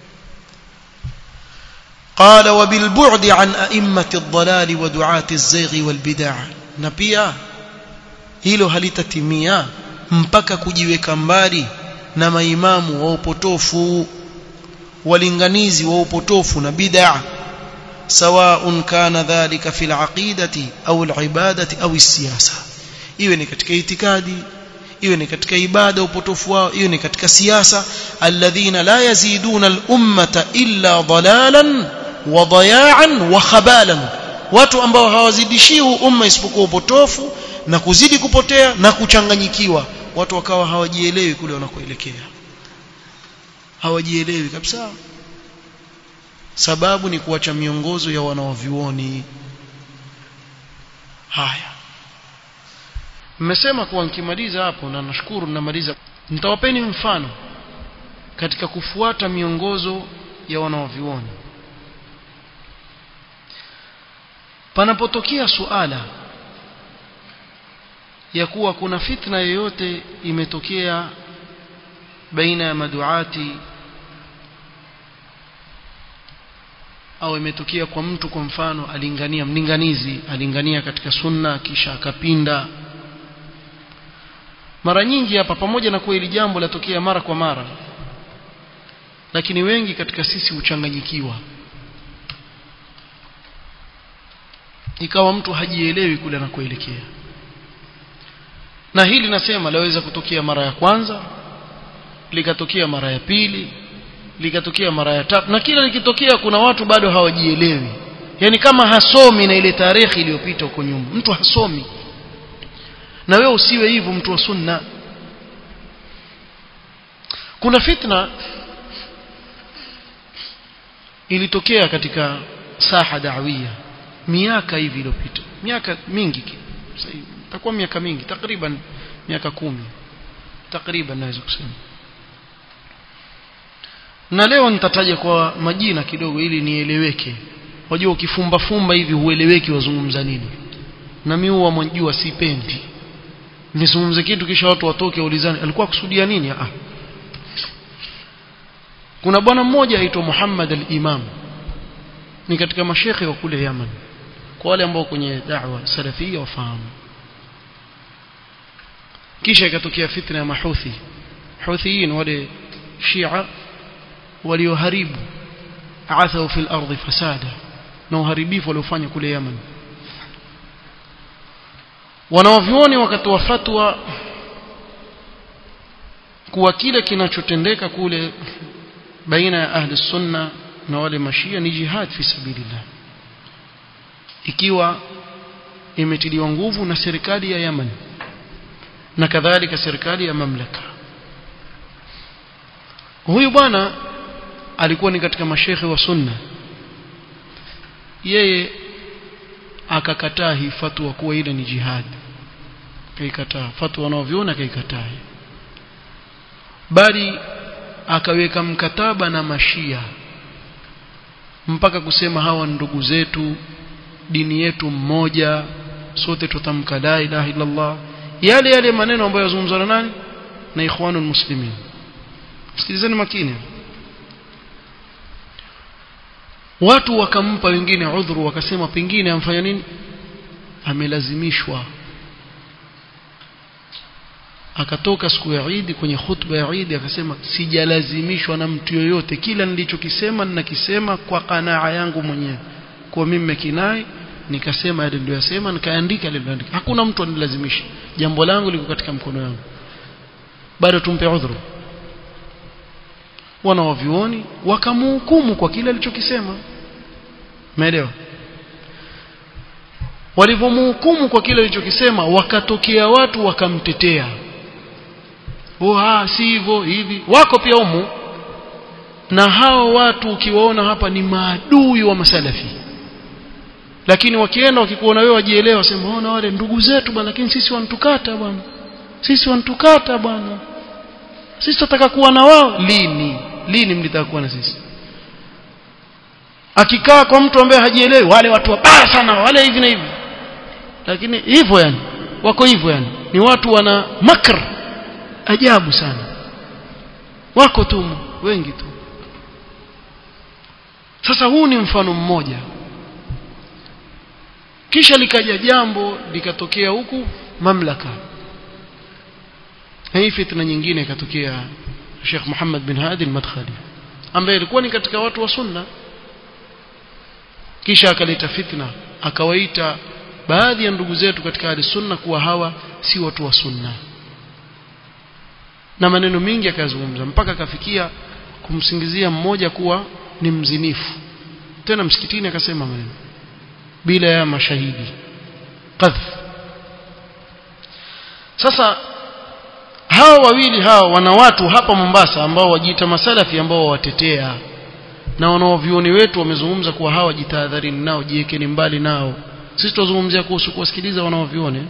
قال وبالبعد عن أئمة الضلال ودعاة الزيغ والبدع. na pia hilo halitatimia mpaka kujiweka mbali na maimamu wa upotofu, walinganizi wa upotofu na bid'a, sawaun kana dhalika fil aqidati au al ibadati au as-siyasa, iwe ni katika itikadi, iwe ni katika ibada upotofu wao, iwe ni katika siasa. Alladhina la yaziduna al ummata illa dalalan wa daya'an wa khabalan, watu ambao hawazidishi umma isipokuwa upotofu na kuzidi kupotea na kuchanganyikiwa. Watu wakawa hawajielewi kule wanakoelekea, hawajielewi kabisa. Sababu ni kuacha miongozo ya wanawavioni. Haya, mmesema kuwa nikimaliza hapo, na nashukuru namaliza, nitawapeni mfano katika kufuata miongozo ya wanawavioni. Panapotokea suala ya kuwa kuna fitna yoyote imetokea baina ya maduati, au imetokea kwa mtu, kwa mfano alingania, mlinganizi alingania katika sunna kisha akapinda. Mara nyingi hapa, pamoja na kuwa hili jambo latokea mara kwa mara, lakini wengi katika sisi huchanganyikiwa, ikawa mtu hajielewi kule anakoelekea. Na hili nasema laweza kutokea mara ya kwanza, likatokea mara ya pili, likatokea mara ya tatu, na kila likitokea kuna watu bado hawajielewi. Yani kama hasomi na ile tarehe iliyopita huko nyuma, mtu hasomi. Na wewe usiwe hivyo, mtu wa sunna. Kuna fitna ilitokea katika saha da'wiyya miaka hivi iliyopita, miaka mingi, sasa itakuwa miaka mingi, takriban miaka kumi takriban naweza kusema. Na leo nitataja kwa majina kidogo ili nieleweke. Wajua ukifumba fumba hivi hueleweki wazungumza nini. Na mimi huwa mwanjua sipendi nizungumze kitu kisha watu watoke ulizane alikuwa kusudia nini. Ah, kuna bwana mmoja aitwa Muhammad al-Imam, ni katika mashekhe wa kule Yemen, kwa wale ambao kwenye da'wa salafia wafahamu. Kisha ikatokea fitna ya mahuthi. Huthiyin wale Shia walioharibu athau fil ardi fasada, na uharibifu waliofanya kule Yemen. Wanawavyuoni wakatoa fatwa kuwa kile kinachotendeka kule baina ya ahli sunna na wale mashia ni jihad fi sabilillah, ikiwa imetiliwa nguvu na serikali ya Yemen na kadhalika serikali ya mamlaka. Huyu bwana alikuwa ni katika mashekhe wa sunna, yeye akakataa hii fatwa kuwa ile ni jihad, kaikataa fatwa wanaoviona, kaikataa, bali akaweka mkataba na mashia mpaka kusema hawa ndugu zetu, dini yetu mmoja, sote tutamka la ilaha illa Allah, yale yale maneno ambayo yazungumzwa na nani, na ikhwanul muslimin. Sikilizeni makini. Watu wakampa wengine udhuru, wakasema pengine amfanya nini, amelazimishwa. Akatoka siku ya Eid kwenye khutba ya Eid akasema sijalazimishwa na mtu yoyote, kila nilichokisema ninakisema kwa qanaa yangu mwenyewe, kwa mimi mekinai nikasema yale niliyosema, nikaandika yale niliyoandika, hakuna mtu anilazimisha, jambo langu liko katika mkono wangu. Bado tumpe udhuru. Wanawavyuoni wakamhukumu kwa kile alichokisema, umeelewa? Walivomhukumu kwa kile alichokisema, wakatokea watu wakamtetea, oh ah si hivyo hivi. Wako pia humu, na hao watu ukiwaona hapa ni maadui wa masalafi, lakini wakienda wakikuona wewe wajielewa, sema ona wale ndugu zetu bwana, lakini sisi wanatukata bwana, sisi wanatukata bwana, sisi tunataka kuwa na wao. Lini lini mlitaka kuwa na sisi? Akikaa kwa mtu ambaye hajielewi, wale watu wabaya sana wale hivi na hivi, lakini hivyo yani wako hivyo, yani ni watu wana makr ajabu sana, wako tu wengi tu. Sasa huu ni mfano mmoja. Kisha likaja jambo likatokea huku mamlaka, hii fitna nyingine ikatokea. Sheikh Muhammad bin Hadi al-Madkhali ambaye alikuwa ni katika watu wa sunna, kisha akaleta fitna, akawaita baadhi ya ndugu zetu katika ahli sunna kuwa hawa si watu wa sunna, na maneno mengi akazungumza, mpaka akafikia kumsingizia mmoja kuwa ni mzinifu, tena msikitini akasema maneno bila ya mashahidi, qadhf. Sasa hao wawili hao wana watu hapa Mombasa ambao wajiita masalafi, ambao watetea, na wanaovioni wetu wamezungumza kuwa hawa jitahadharini nao, jiekeni mbali nao. Sisi tuzungumzia kuhusu kuwasikiliza wanaovioni.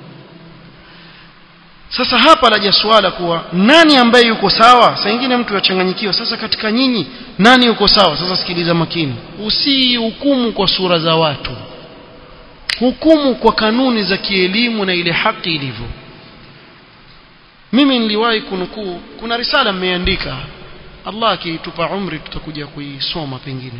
Sasa hapa laja swala kuwa nani ambaye yuko sawa. Saa nyingine mtu yachanganyikiwa, sasa katika nyinyi nani yuko sawa? Sasa sikiliza makini, usihukumu kwa sura za watu, hukumu kwa kanuni za kielimu na ile haki ilivyo. Mimi niliwahi kunukuu, kuna risala mmeandika, Allah akitupa umri tutakuja kuisoma pengine,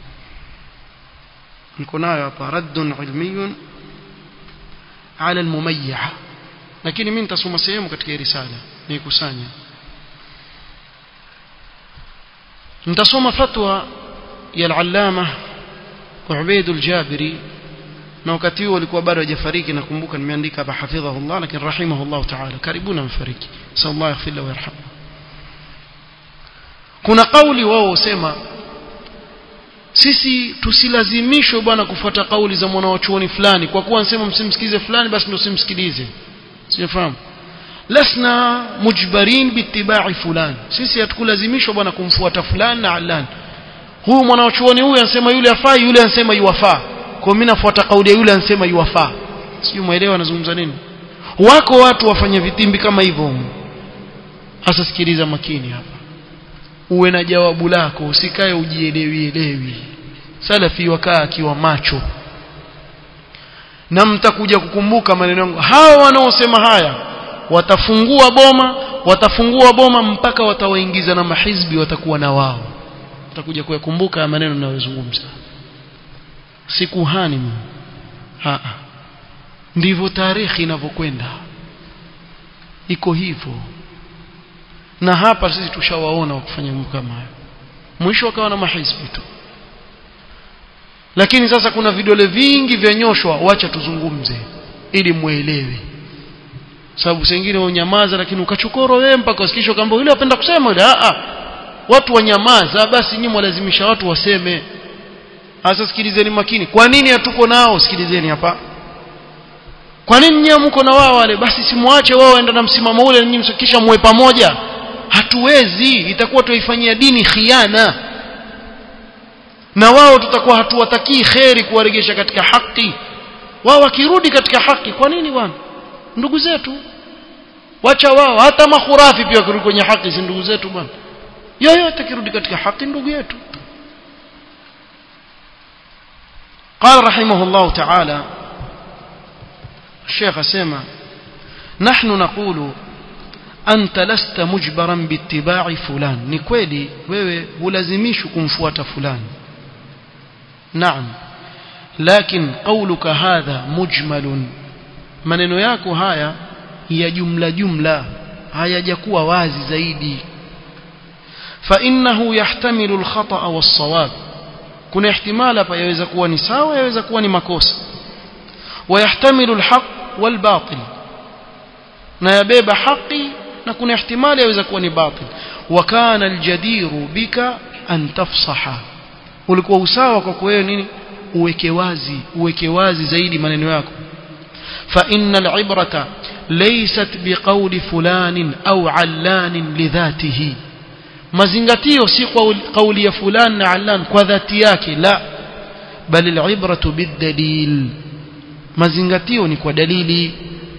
niko nayo hapa, raddun ilmiyun ala almumayya, lakini mimi nitasoma sehemu katika risala nikusanya. Nitasoma fatwa ya al-allama Ubayd al-Jabiri, na wakati huo alikuwa bado hajafariki, nakumbuka nimeandika hapa hafidhahullah, lakini rahimahullah ta'ala, karibuna mfariki, sallallahu yaghfir lahu wa yarhamhu. Kuna kauli wao usema sisi tusilazimishwe bwana kufuata kauli za mwanachuoni fulani, kwa kuwa anasema msimsikize fulani basi ndio simsikilize. Sijafahamu, lasna mujbarin biittiba'i fulani, sisi hatukulazimishwa bwana kumfuata fulani na alani. Huyu mwanachuoni huyu anasema yule afai, yule anasema yuwafaa, kwa mimi nafuata kauli ya yule anasema yuwafaa. Sio, muelewa anazungumza nini? Wako watu wafanya vitimbi kama hivyo. Sasa sikiliza makini hapa, uwe na jawabu lako, usikae ujielewi elewi. Salafi wakaa akiwa macho, na mtakuja kukumbuka maneno yangu. Hao wanaosema haya watafungua boma, watafungua boma mpaka watawaingiza na mahizbi, watakuwa na wao. tutakuja kuyakumbuka maneno ninayozungumza. Si kuhani mimi. Ah, ndivyo tarehe inavyokwenda, iko hivyo. Na hapa sisi tushawaona wakufanya mambo kama hayo, mwisho wakawa na mahizbi tu. Lakini sasa kuna vidole vingi vyanyoshwa, wacha tuzungumze ili muelewe. Sababu sengine unyamaza lakini ukachukoro wewe mpaka usikisho kamba yule apenda kusema yule. Ah, watu wanyamaza basi, nyinyi mwalazimisha watu waseme. Sasa sikilizeni makini, kwa nini hatuko nao? Sikilizeni hapa, kwa nini nyinyi mko na wao wale? Basi simuache wao waenda na msimamo ule, nyinyi msikisha muwe pamoja. Hatuwezi, itakuwa tuifanyia dini khiana, na wao tutakuwa hatuwatakii khairi kuwaregesha katika haki. Wao wakirudi katika haki, kwa nini bwana? Ndugu zetu, wacha wao. Hata makhurafi pia wakirudi kwenye haki, si ndugu zetu bwana? Yoyote kirudi katika haki ndugu yetu. قال رحمه الله تعالى الشيخ اسمع نحن نقول أنت لست مجبرا باتباع فلان. ni kweli wewe hulazimishwi kumfuata fulani, naam, lakini قولك هذا مجمل, maneno yako haya ya jumla jumla, hayajakuwa wazi zaidi. فإنه يحتمل الخطأ والصواب, kuna ihtimala hapa yaweza kuwa ni sawa, yaweza kuwa ni makosa. ويحتمل الحق والباطل, na yabeba haki na kuna ihtimali yaweza kuwa ni batil. وكان الجدير بك أن تفصح, ulikuwa usawa kwa wewe nini uweke wazi, uweke wazi zaidi maneno yako. فإن العبرة ليست بقول فلان أو علان لذاته, mazingatio si kwa kauli ya fulan na allan kwa dhati yake, la, bali al-ibratu bid-dalil, mazingatio ni kwa dalili.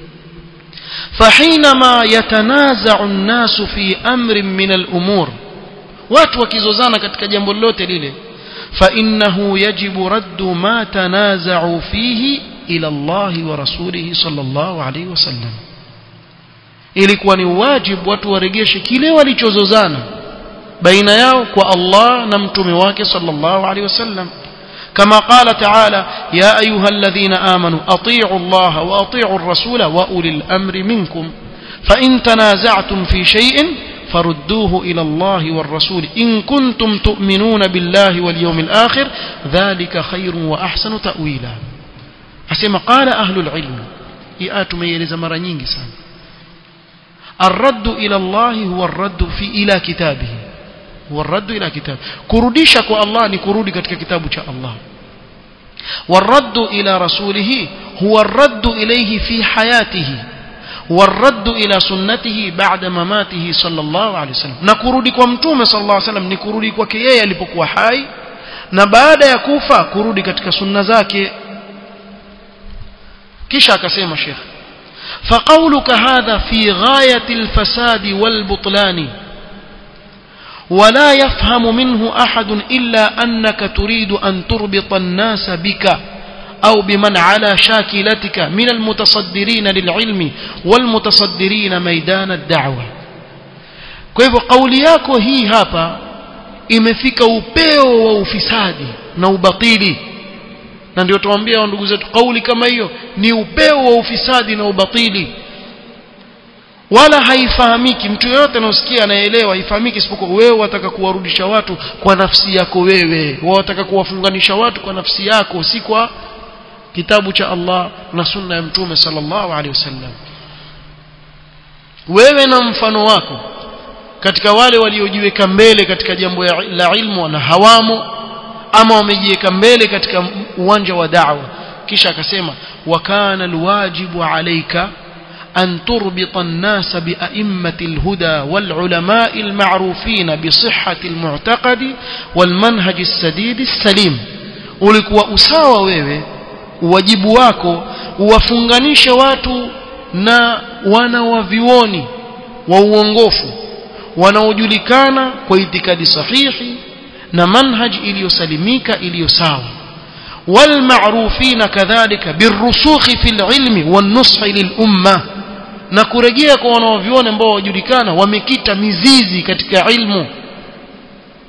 فحينما يتنازع الناس في أمر من الأمور, watu wakizozana katika jambo lolote lile, فإنه يجب رد ما تنازعوا فيه إلى الله ورسوله صلى الله عليه وسلم, ilikuwa ni wajibu watu waregeshe kile walichozozana baina yao kwa Allah na mtume wake sallallahu alaihi wasallam. كما قال تعالى يا أيها الذين آمنوا أطيعوا الله وأطيعوا الرسول وأولي الأمر منكم فإن تنازعتم في شيء فردوه إلى الله والرسول إن كنتم تؤمنون بالله واليوم الآخر ذلك خير وأحسن تأويلا. أسمى قال أهل العلم إيات ميلز مرنين سان الرد إلى الله هو الرد في إلى كتابه, هو الرد إلى كتابه, كرديشك الله نكردي كتك كتابك الله. والرد إلى رسوله هو الرد إليه في حياته, والرد إلى سنته بعد مماته صلى الله عليه وسلم, نكردي كمتوم صلى الله عليه وسلم نكردي كييا لبكوا حي, نبعد يكوفا كردي كتك سنة ذاك. كيش أكسيم الشيخ فقولك هذا في غاية الفساد والبطلان, ولا يفهم منه أحد إلا أنك تريد أن تربط الناس بك أو بمن على شاكلتك من المتصدرين للعلم والمتصدرين ميدان الدعوة. كيف قولياك هي هابا imefika upeo wa ufisadi na ubatili, na ndio tuambia ndugu zetu kauli kama hiyo ni upeo wa ufisadi na ubatili, wala haifahamiki. Mtu yote anasikia anaelewa, haifahamiki isipokuwa wewe wataka kuwarudisha watu kwa nafsi yako, wewe wataka kuwafunganisha watu kwa nafsi yako, si kwa kitabu cha Allah na sunna ya mtume sallallahu alaihi wasallam. Wewe na mfano wako katika wale waliojiweka mbele katika jambo la ilmu na hawamo, ama wamejiweka mbele katika uwanja wa da'wa. Kisha akasema wa kana alwajibu alayka أن تربط الناس بأئمة الهدى والعلماء المعروفين بصحة المعتقد والمنهج السديد السليم. ulikuwa usawa wewe, wajibu wako uwafunganishe watu na wana wa vioni wa uongofu wanaojulikana kwa itikadi sahihi na manhaj iliyosalimika iliyo sawa, والمعروفين كذلك بالرسوخ في العلم والنصح للأمة, na kurejea kwa wanaoviona ambao wajulikana wamekita mizizi katika ilmu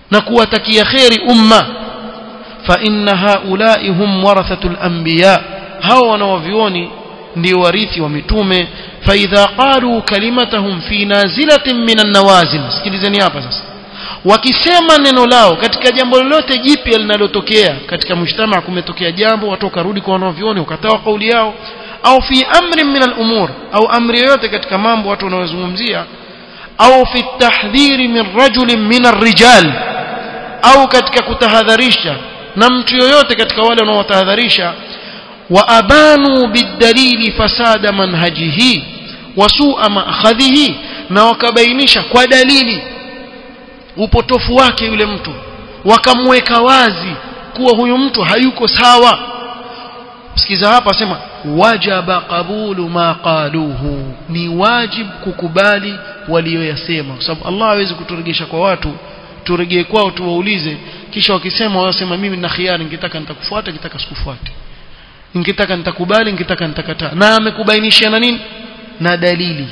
na kuwatakia khairi umma. Fa inna haula'i hum warathatul anbiya, hao wanaovioni ndio warithi wa mitume. Fa idha qalu kalimatahum fi nazilatin minan nawazil, sikilizeni hapa sasa, wakisema neno lao katika jambo lolote jipya linalotokea katika mujtamaa, kumetokea jambo watu wakarudi kwa wanaovioni wakatoa kauli yao, au fi amrin min al-umur, au amri yote katika mambo watu wanayozungumzia, au fi tahdhiri min rajulin min ar-rijal, au katika kutahadharisha na mtu yoyote katika wale wanaotahadharisha, wa abanu bidalili fasada manhajihi wa su'a ma'khadhihi, na wakabainisha kwa dalili upotofu wake yule mtu, wakamweka wazi kuwa huyu mtu hayuko sawa. Sikiza hapa, sema wajaba qabulu ma qaluhu, ni wajib kukubali walioyasema, kwa sababu Allah hawezi kuturegesha kwa watu turejee kwao tuwaulize kisha wakisema wasema mimi na khiari, ningetaka nitakufuata, ningetaka sikufuate, ningetaka nitakubali, ningetaka nitakataa. Na amekubainishia na nini? Na dalili.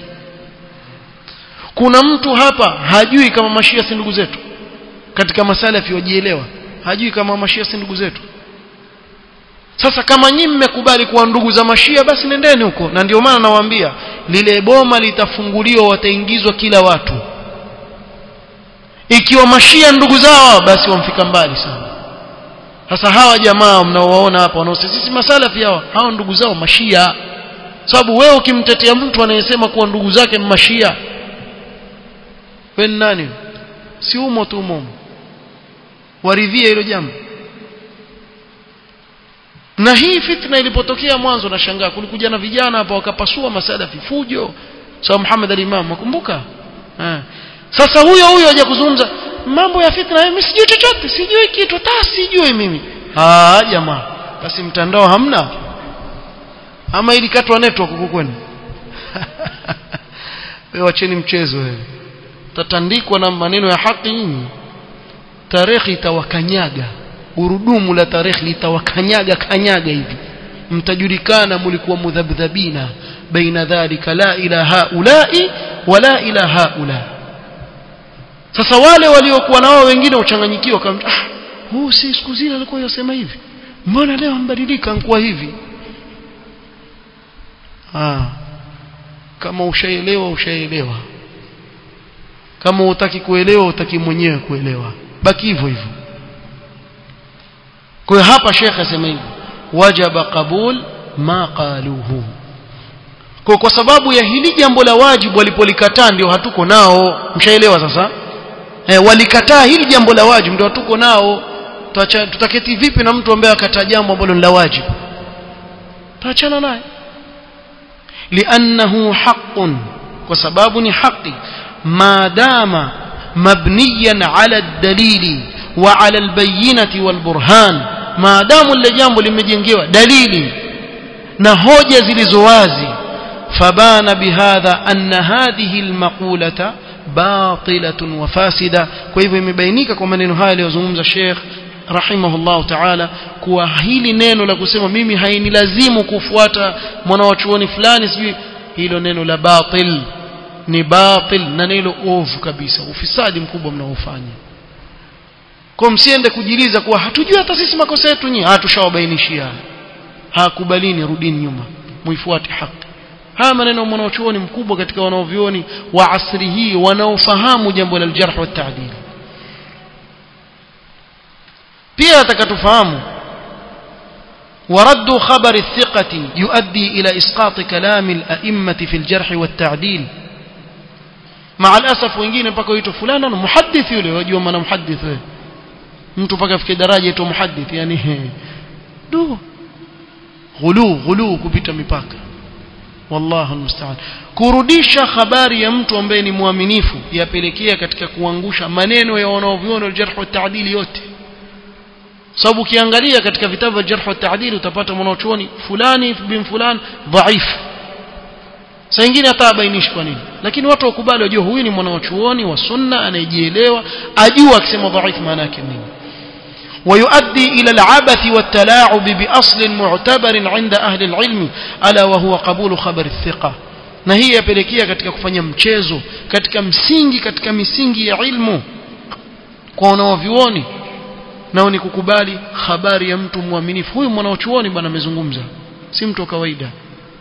Kuna mtu hapa hajui kama mashia si ndugu zetu, katika masalafi wajielewa, hajui kama mashia si ndugu zetu. Sasa kama nyinyi mmekubali kuwa ndugu za mashia, basi nendeni huko. Na ndio maana nawaambia lile boma litafunguliwa, wataingizwa kila watu. Ikiwa mashia ndugu zao, basi wamfika mbali sana. Sasa hawa jamaa mnaowaona hapa wanaosema sisi masalafi, hao hao ndugu zao mashia. Sababu wewe ukimtetea mtu anayesema kuwa ndugu zake mashia, wewe nani? Si umo tu umo, waridhia hilo jambo. Na hii fitna ilipotokea mwanzo, na shangaa kulikuja na vijana hapa wakapasua masalafi fujo, sawa Muhammad al-Imam, mkumbuka? Eh. Sasa huyo huyo haja kuzungumza mambo ya fitna, mimi sijui chochote, sijui kitu, hata sijui mimi. Ah jamaa, basi mtandao hamna, ama ilikatwa network huko kwenu. Wewe wacheni mchezo wewe, tatandikwa na maneno ya haki nyinyi, tarehe itawakanyaga, urudumu la tarehe litawakanyaga kanyaga hivi, mtajulikana mlikuwa mudhabdhabina baina dhalika la ilaha ulai wala ilaha ula. Sasa wale waliokuwa nao wengine uchanganyikiwa kama ah, huu si siku zile alikuwa yasema hivi, mbona leo ambadilika nkuwa hivi? Ah, kama ushaelewa ushaelewa, kama hutaki kuelewa utaki mwenyewe kuelewa, baki hivyo hivyo. Kwa hapa Sheikh asema hivi, wajaba qabul ma qaluhu. Kwa kwa sababu ya hili jambo la wajibu walipolikataa ndio hatuko nao, mshaelewa sasa? Eh, walikataa hili jambo la wajibu ndio hatuko nao. Tutaketi vipi na mtu ambaye akataa jambo ambalo ni la wajibu? Taachana naye. Li'annahu haqqun, kwa sababu ni haki, maadama mabniyan ala ad-dalili wa ala al-bayyinati wal-burhan, maadamu lile jambo limejengewa dalili na hoja zilizo wazi. Fabana bihadha anna hadhihi al-maqulata batilatun wa fasida. Kwa hivyo imebainika kwa maneno haya aliyozungumza Sheikh rahimahullah ta'ala kuwa hili neno la kusema mimi hainilazimu kufuata mwanachuoni fulani sijui, hilo neno la batil ni batil na neno ovu kabisa, ufisadi mkubwa mnaofanya. Kwa msiende kujiliza kuwa hatujui hata sisi makosa yetu nyinyi, hatushawabainishia. Hakubalini, rudini nyuma, muifuate haki. Haya maneno mwanachuoni mkubwa katika wanaovioni wa asri hii wanaofahamu jambo la al-jarh wa at-ta'dil. pia atakatufahamu ورد خبر الثقة يؤدي إلى إسقاط كلام الأئمة في الجرح والتعديل. مع الأسف wengine mpaka uitwe fulana muhaddith, yule wajua maana muhaddith wewe, mtu mpaka fike daraja tu muhaddith, yani du ghulu ghulu kupita mipaka. Wallahu almusta'an. Kurudisha habari ya mtu ambaye ni muaminifu yapelekea katika kuangusha maneno ya wanaoviona al-jarh wa at-ta'dil yote. Sababu ukiangalia katika vitabu vya jarh wa ta'dil utapata mwanachuoni fulani bin fulani dhaif, saa nyingine hata bainishi kwa nini, lakini watu wakubali wajue huyu ni mwanachuoni wa sunna anayejielewa, ajua akisema dhaif maana yake nini. ويؤدي إلى العبث والتلاعب بأصل معتبر عند أهل العلم ألا وهو قبول خبر الثقة. na hii yapelekea katika kufanya mchezo katika msingi katika misingi ya ilmu, kwa wanaovioni nao ni kukubali habari ya mtu mwaminifu. Huyu mwanachuoni bwana amezungumza, si mtu wa kawaida.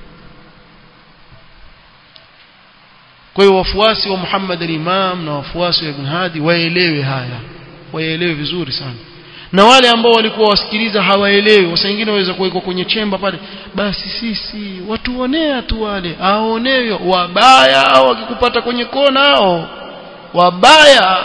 Kwa hiyo wafuasi wa Muhammad al-Imam na wafuasi wa Ibn Hadi waelewe haya, waelewe vizuri sana. Na wale ambao walikuwa wasikiliza hawaelewi, wasa wengine waweza kuwekwa kwenye chemba pale, basi sisi watuonea tu, wale aonewe wabaya, au wakikupata kwenye kona hao wabaya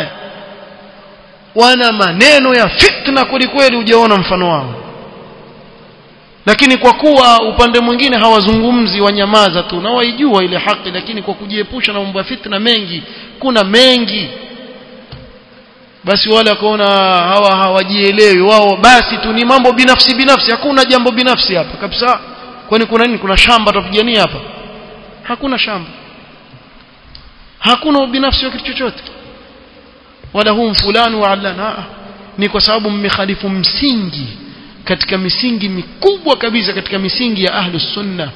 wana maneno ya fitna kweli, hujaona mfano wao. Lakini kwa kuwa upande mwingine hawazungumzi, wanyamaza tu na waijua ile haki, lakini kwa kujiepusha na mambo ya fitna mengi, kuna mengi, basi wale wakaona hawa hawajielewi wao, basi tu ni mambo binafsi binafsi. Hakuna jambo binafsi hapa kabisa. Kwani kuna nini? Kuna shamba tupigania hapa? Hakuna shamba, hakuna ubinafsi wa kitu chochote, wala hum fulani wa alana. Ni kwa sababu mmekhalifu msingi katika misingi mikubwa kabisa katika misingi ya ahlus sunna,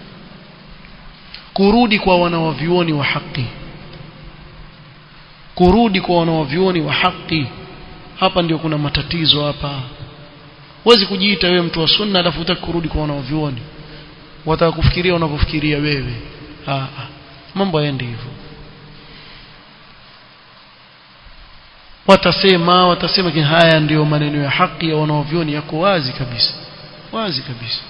kurudi kwa wanawavioni wa haki, kurudi kwa wanawavioni wa haki. Hapa ndio kuna matatizo hapa. Huwezi kujiita wewe mtu wa sunna alafu utaki kurudi kwa wanawavioni, wataka kufikiria unavyofikiria wewe. Ah, mambo hayaendi hivyo. Watasema watasema kini haya ndio maneno ya haki ya wanaovioni, yako wazi kabisa, wazi kabisa.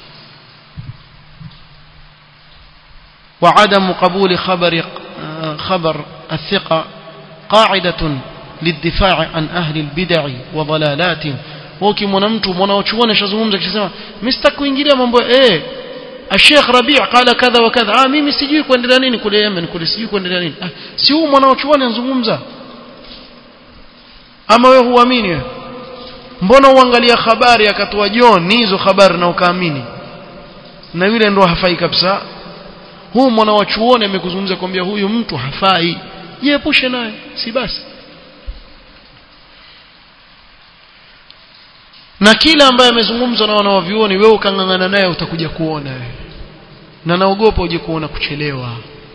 وعدم قبول خبر خبر الثقة قاعدة للدفاع عن أهل البدع وضلالاتهم. وكمنا mtu mwanachuoni ashazungumza akisema msitaki kuingilia mambo eh Sheikh Rabi' qala kadha wa kadha, ah mimi sijui kuendelea nini kule Yemen kule, sijui kuendelea nini. Ah, si huyu mwanachuoni anazungumza? Ama wewe huamini wewe? Mbona uangalia habari akatoa John hizo habari na ukaamini? Na yule ndo hafai kabisa. Huyu mwanachuoni amekuzungumza kwambia huyu mtu hafai, jiepushe naye, si basi. Na kila ambaye amezungumza na wanawavioni wewe ukangangana naye utakuja kuona wewe. Na naogopa uje kuona kuchelewa.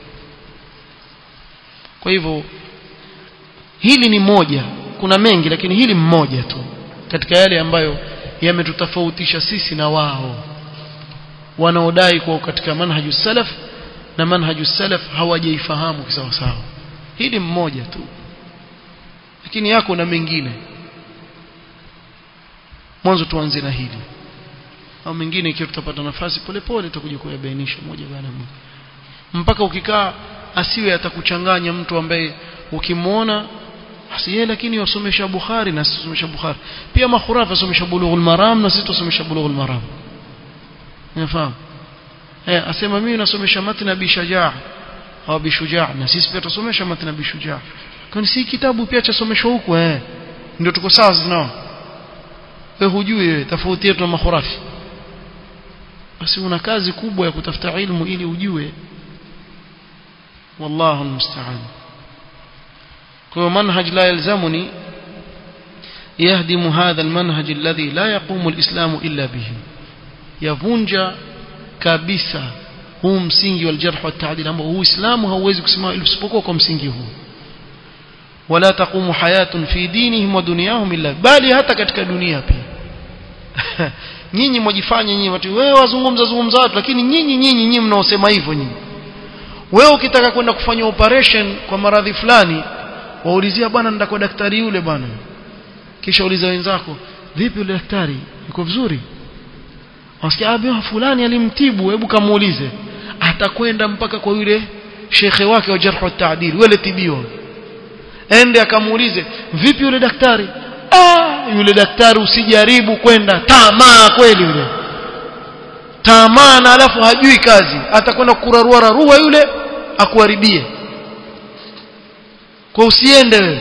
Kwa hivyo hili ni moja, kuna mengi lakini hili mmoja tu katika yale ambayo yametutofautisha sisi na wao wanaodai kwa katika manhaju salaf, na manhaju salaf hawajaifahamu kisawa sawa. Hili mmoja tu, lakini yako na mengine. Mwanzo tuanze na hili, au mengine ikiwa tutapata nafasi polepole tutakuja kuyabainisha moja baada ya moja, mpaka ukikaa asiwe atakuchanganya mtu ambaye ukimuona asiye lakini yasomesha Bukhari na sisi tusomesha Bukhari, pia makhurafa yasomesha Bulughul Maram na sisi tusomesha Bulughul Maram. Unafahamu? Eh, asema mimi nasomesha matn Abi Shujaa au Abi Shujaa na sisi pia tusomesha matn Abi Shujaa. Kwani si kitabu pia cha somesho huko eh? Ndio tuko sawa nao. Wewe hujui wewe tofauti yetu na makhurafi. Basi una kazi kubwa ya kutafuta ilmu ili ujue. Wallahu almusta'an. Kwa manhaj la yalzamuni yahdimu hadha almanhaj alladhi la yaqumu alislamu illa bihi. Yavunja kabisa huu msingi wal jarh wa ta'dil ambao Uislamu hauwezi kusimama isipokuwa kwa msingi huu. Wala taqumu hayatun fi dinihim wa dunyahum illa, bali hata katika dunia pia. Nyinyi mwajifanya nyinyi watu wewe wazungumza zungumza watu, lakini nyinyi nyinyi nyinyi mnaosema hivyo nyinyi. Wewe ukitaka kwenda kufanya operation kwa maradhi fulani, waulizia bwana nenda kwa daktari yule bwana. Kisha uliza wenzako, vipi yule daktari? Yuko vizuri? Wasikia abia fulani alimtibu, hebu kamuulize. Atakwenda mpaka kwa yule shekhe wake wa jarh wa ta'dil, wale tibio. Ende akamuulize, vipi yule daktari? Ah, yule daktari usijaribu kwenda, tamaa kweli yule. Tamaa na alafu hajui kazi, atakwenda kurarua rarua yule akuharibie. Kwa usiende wewe.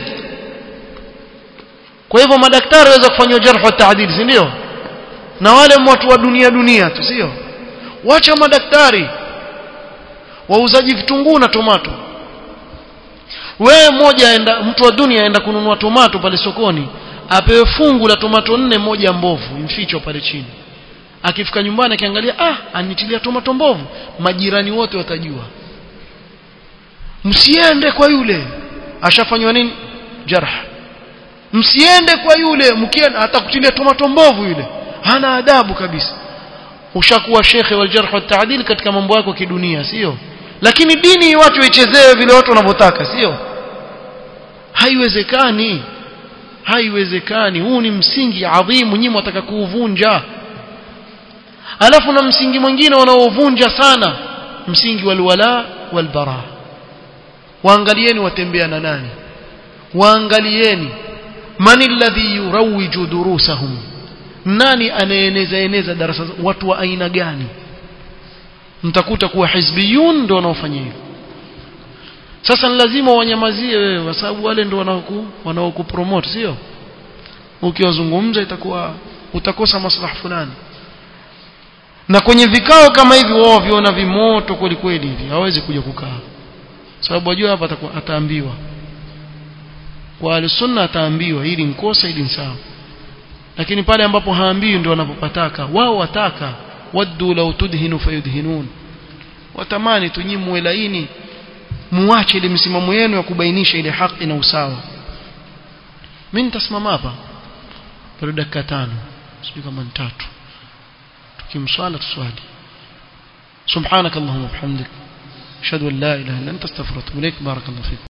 Kwa hivyo madaktari waweza kufanya jarh wa ta'dil, si ndio? Na wale watu wa dunia dunia tu, sio? Wacha madaktari. Wauzaji vitunguu na tomato. Wewe mmoja aenda, mtu wa dunia aenda kununua tomato pale sokoni, apewe fungu la tomato nne, moja mbovu mficho pale chini. Akifika nyumbani akiangalia, ah, anitilia tomato mbovu, majirani wote watajua. Msiende kwa yule. Ashafanywa nini? Jarh. msiende kwa yule, mkienda atakutilia tomato mbovu yule, hana adabu kabisa. Ushakuwa shekhe wal jarh wa ta'dil katika mambo yako kidunia, sio? Lakini dini watu waichezewe vile watu wanavyotaka, sio? Haiwezekani. Haiwezekani. Huu ni msingi adhimu, nyinyi mtaka kuuvunja. Alafu na msingi mwingine wanaovunja sana, msingi wal wala wal bara. Waangalieni watembea na nani, waangalieni mani alladhi yurawiju durusahum, nani anaeneza eneza darasa, watu wa aina gani? Mtakuta kuwa hizbiyun ndio wanaofanya hivyo. Sasa ni lazima wanyamazie wewe, kwa sababu wale ndio wanaoku wanaokupromote, sio? Ukiwazungumza itakuwa utakosa maslaha fulani. Na kwenye vikao kama hivi wao viona vimoto kweli kweli hivi, hawezi kuja kukaa, sababu wajua hapa atakuwa ataambiwa kwa al-sunna, ataambiwa hili ni kosa, hili ni sawa. Lakini pale ambapo haambiwi ndio wanapopataka wao, wataka waddu law tudhinu fayudhinun, watamani tunyimwe laini, muache ile msimamo yenu ya kubainisha ile haki na usawa. Mimi nitasimama hapa kwa dakika tano, sio kama tatu, tukimswala tuswali. subhanakallahumma wa bihamdika ashhadu an la ilaha illa anta astaghfiruka wa atubu ilaik. barakallahu fik.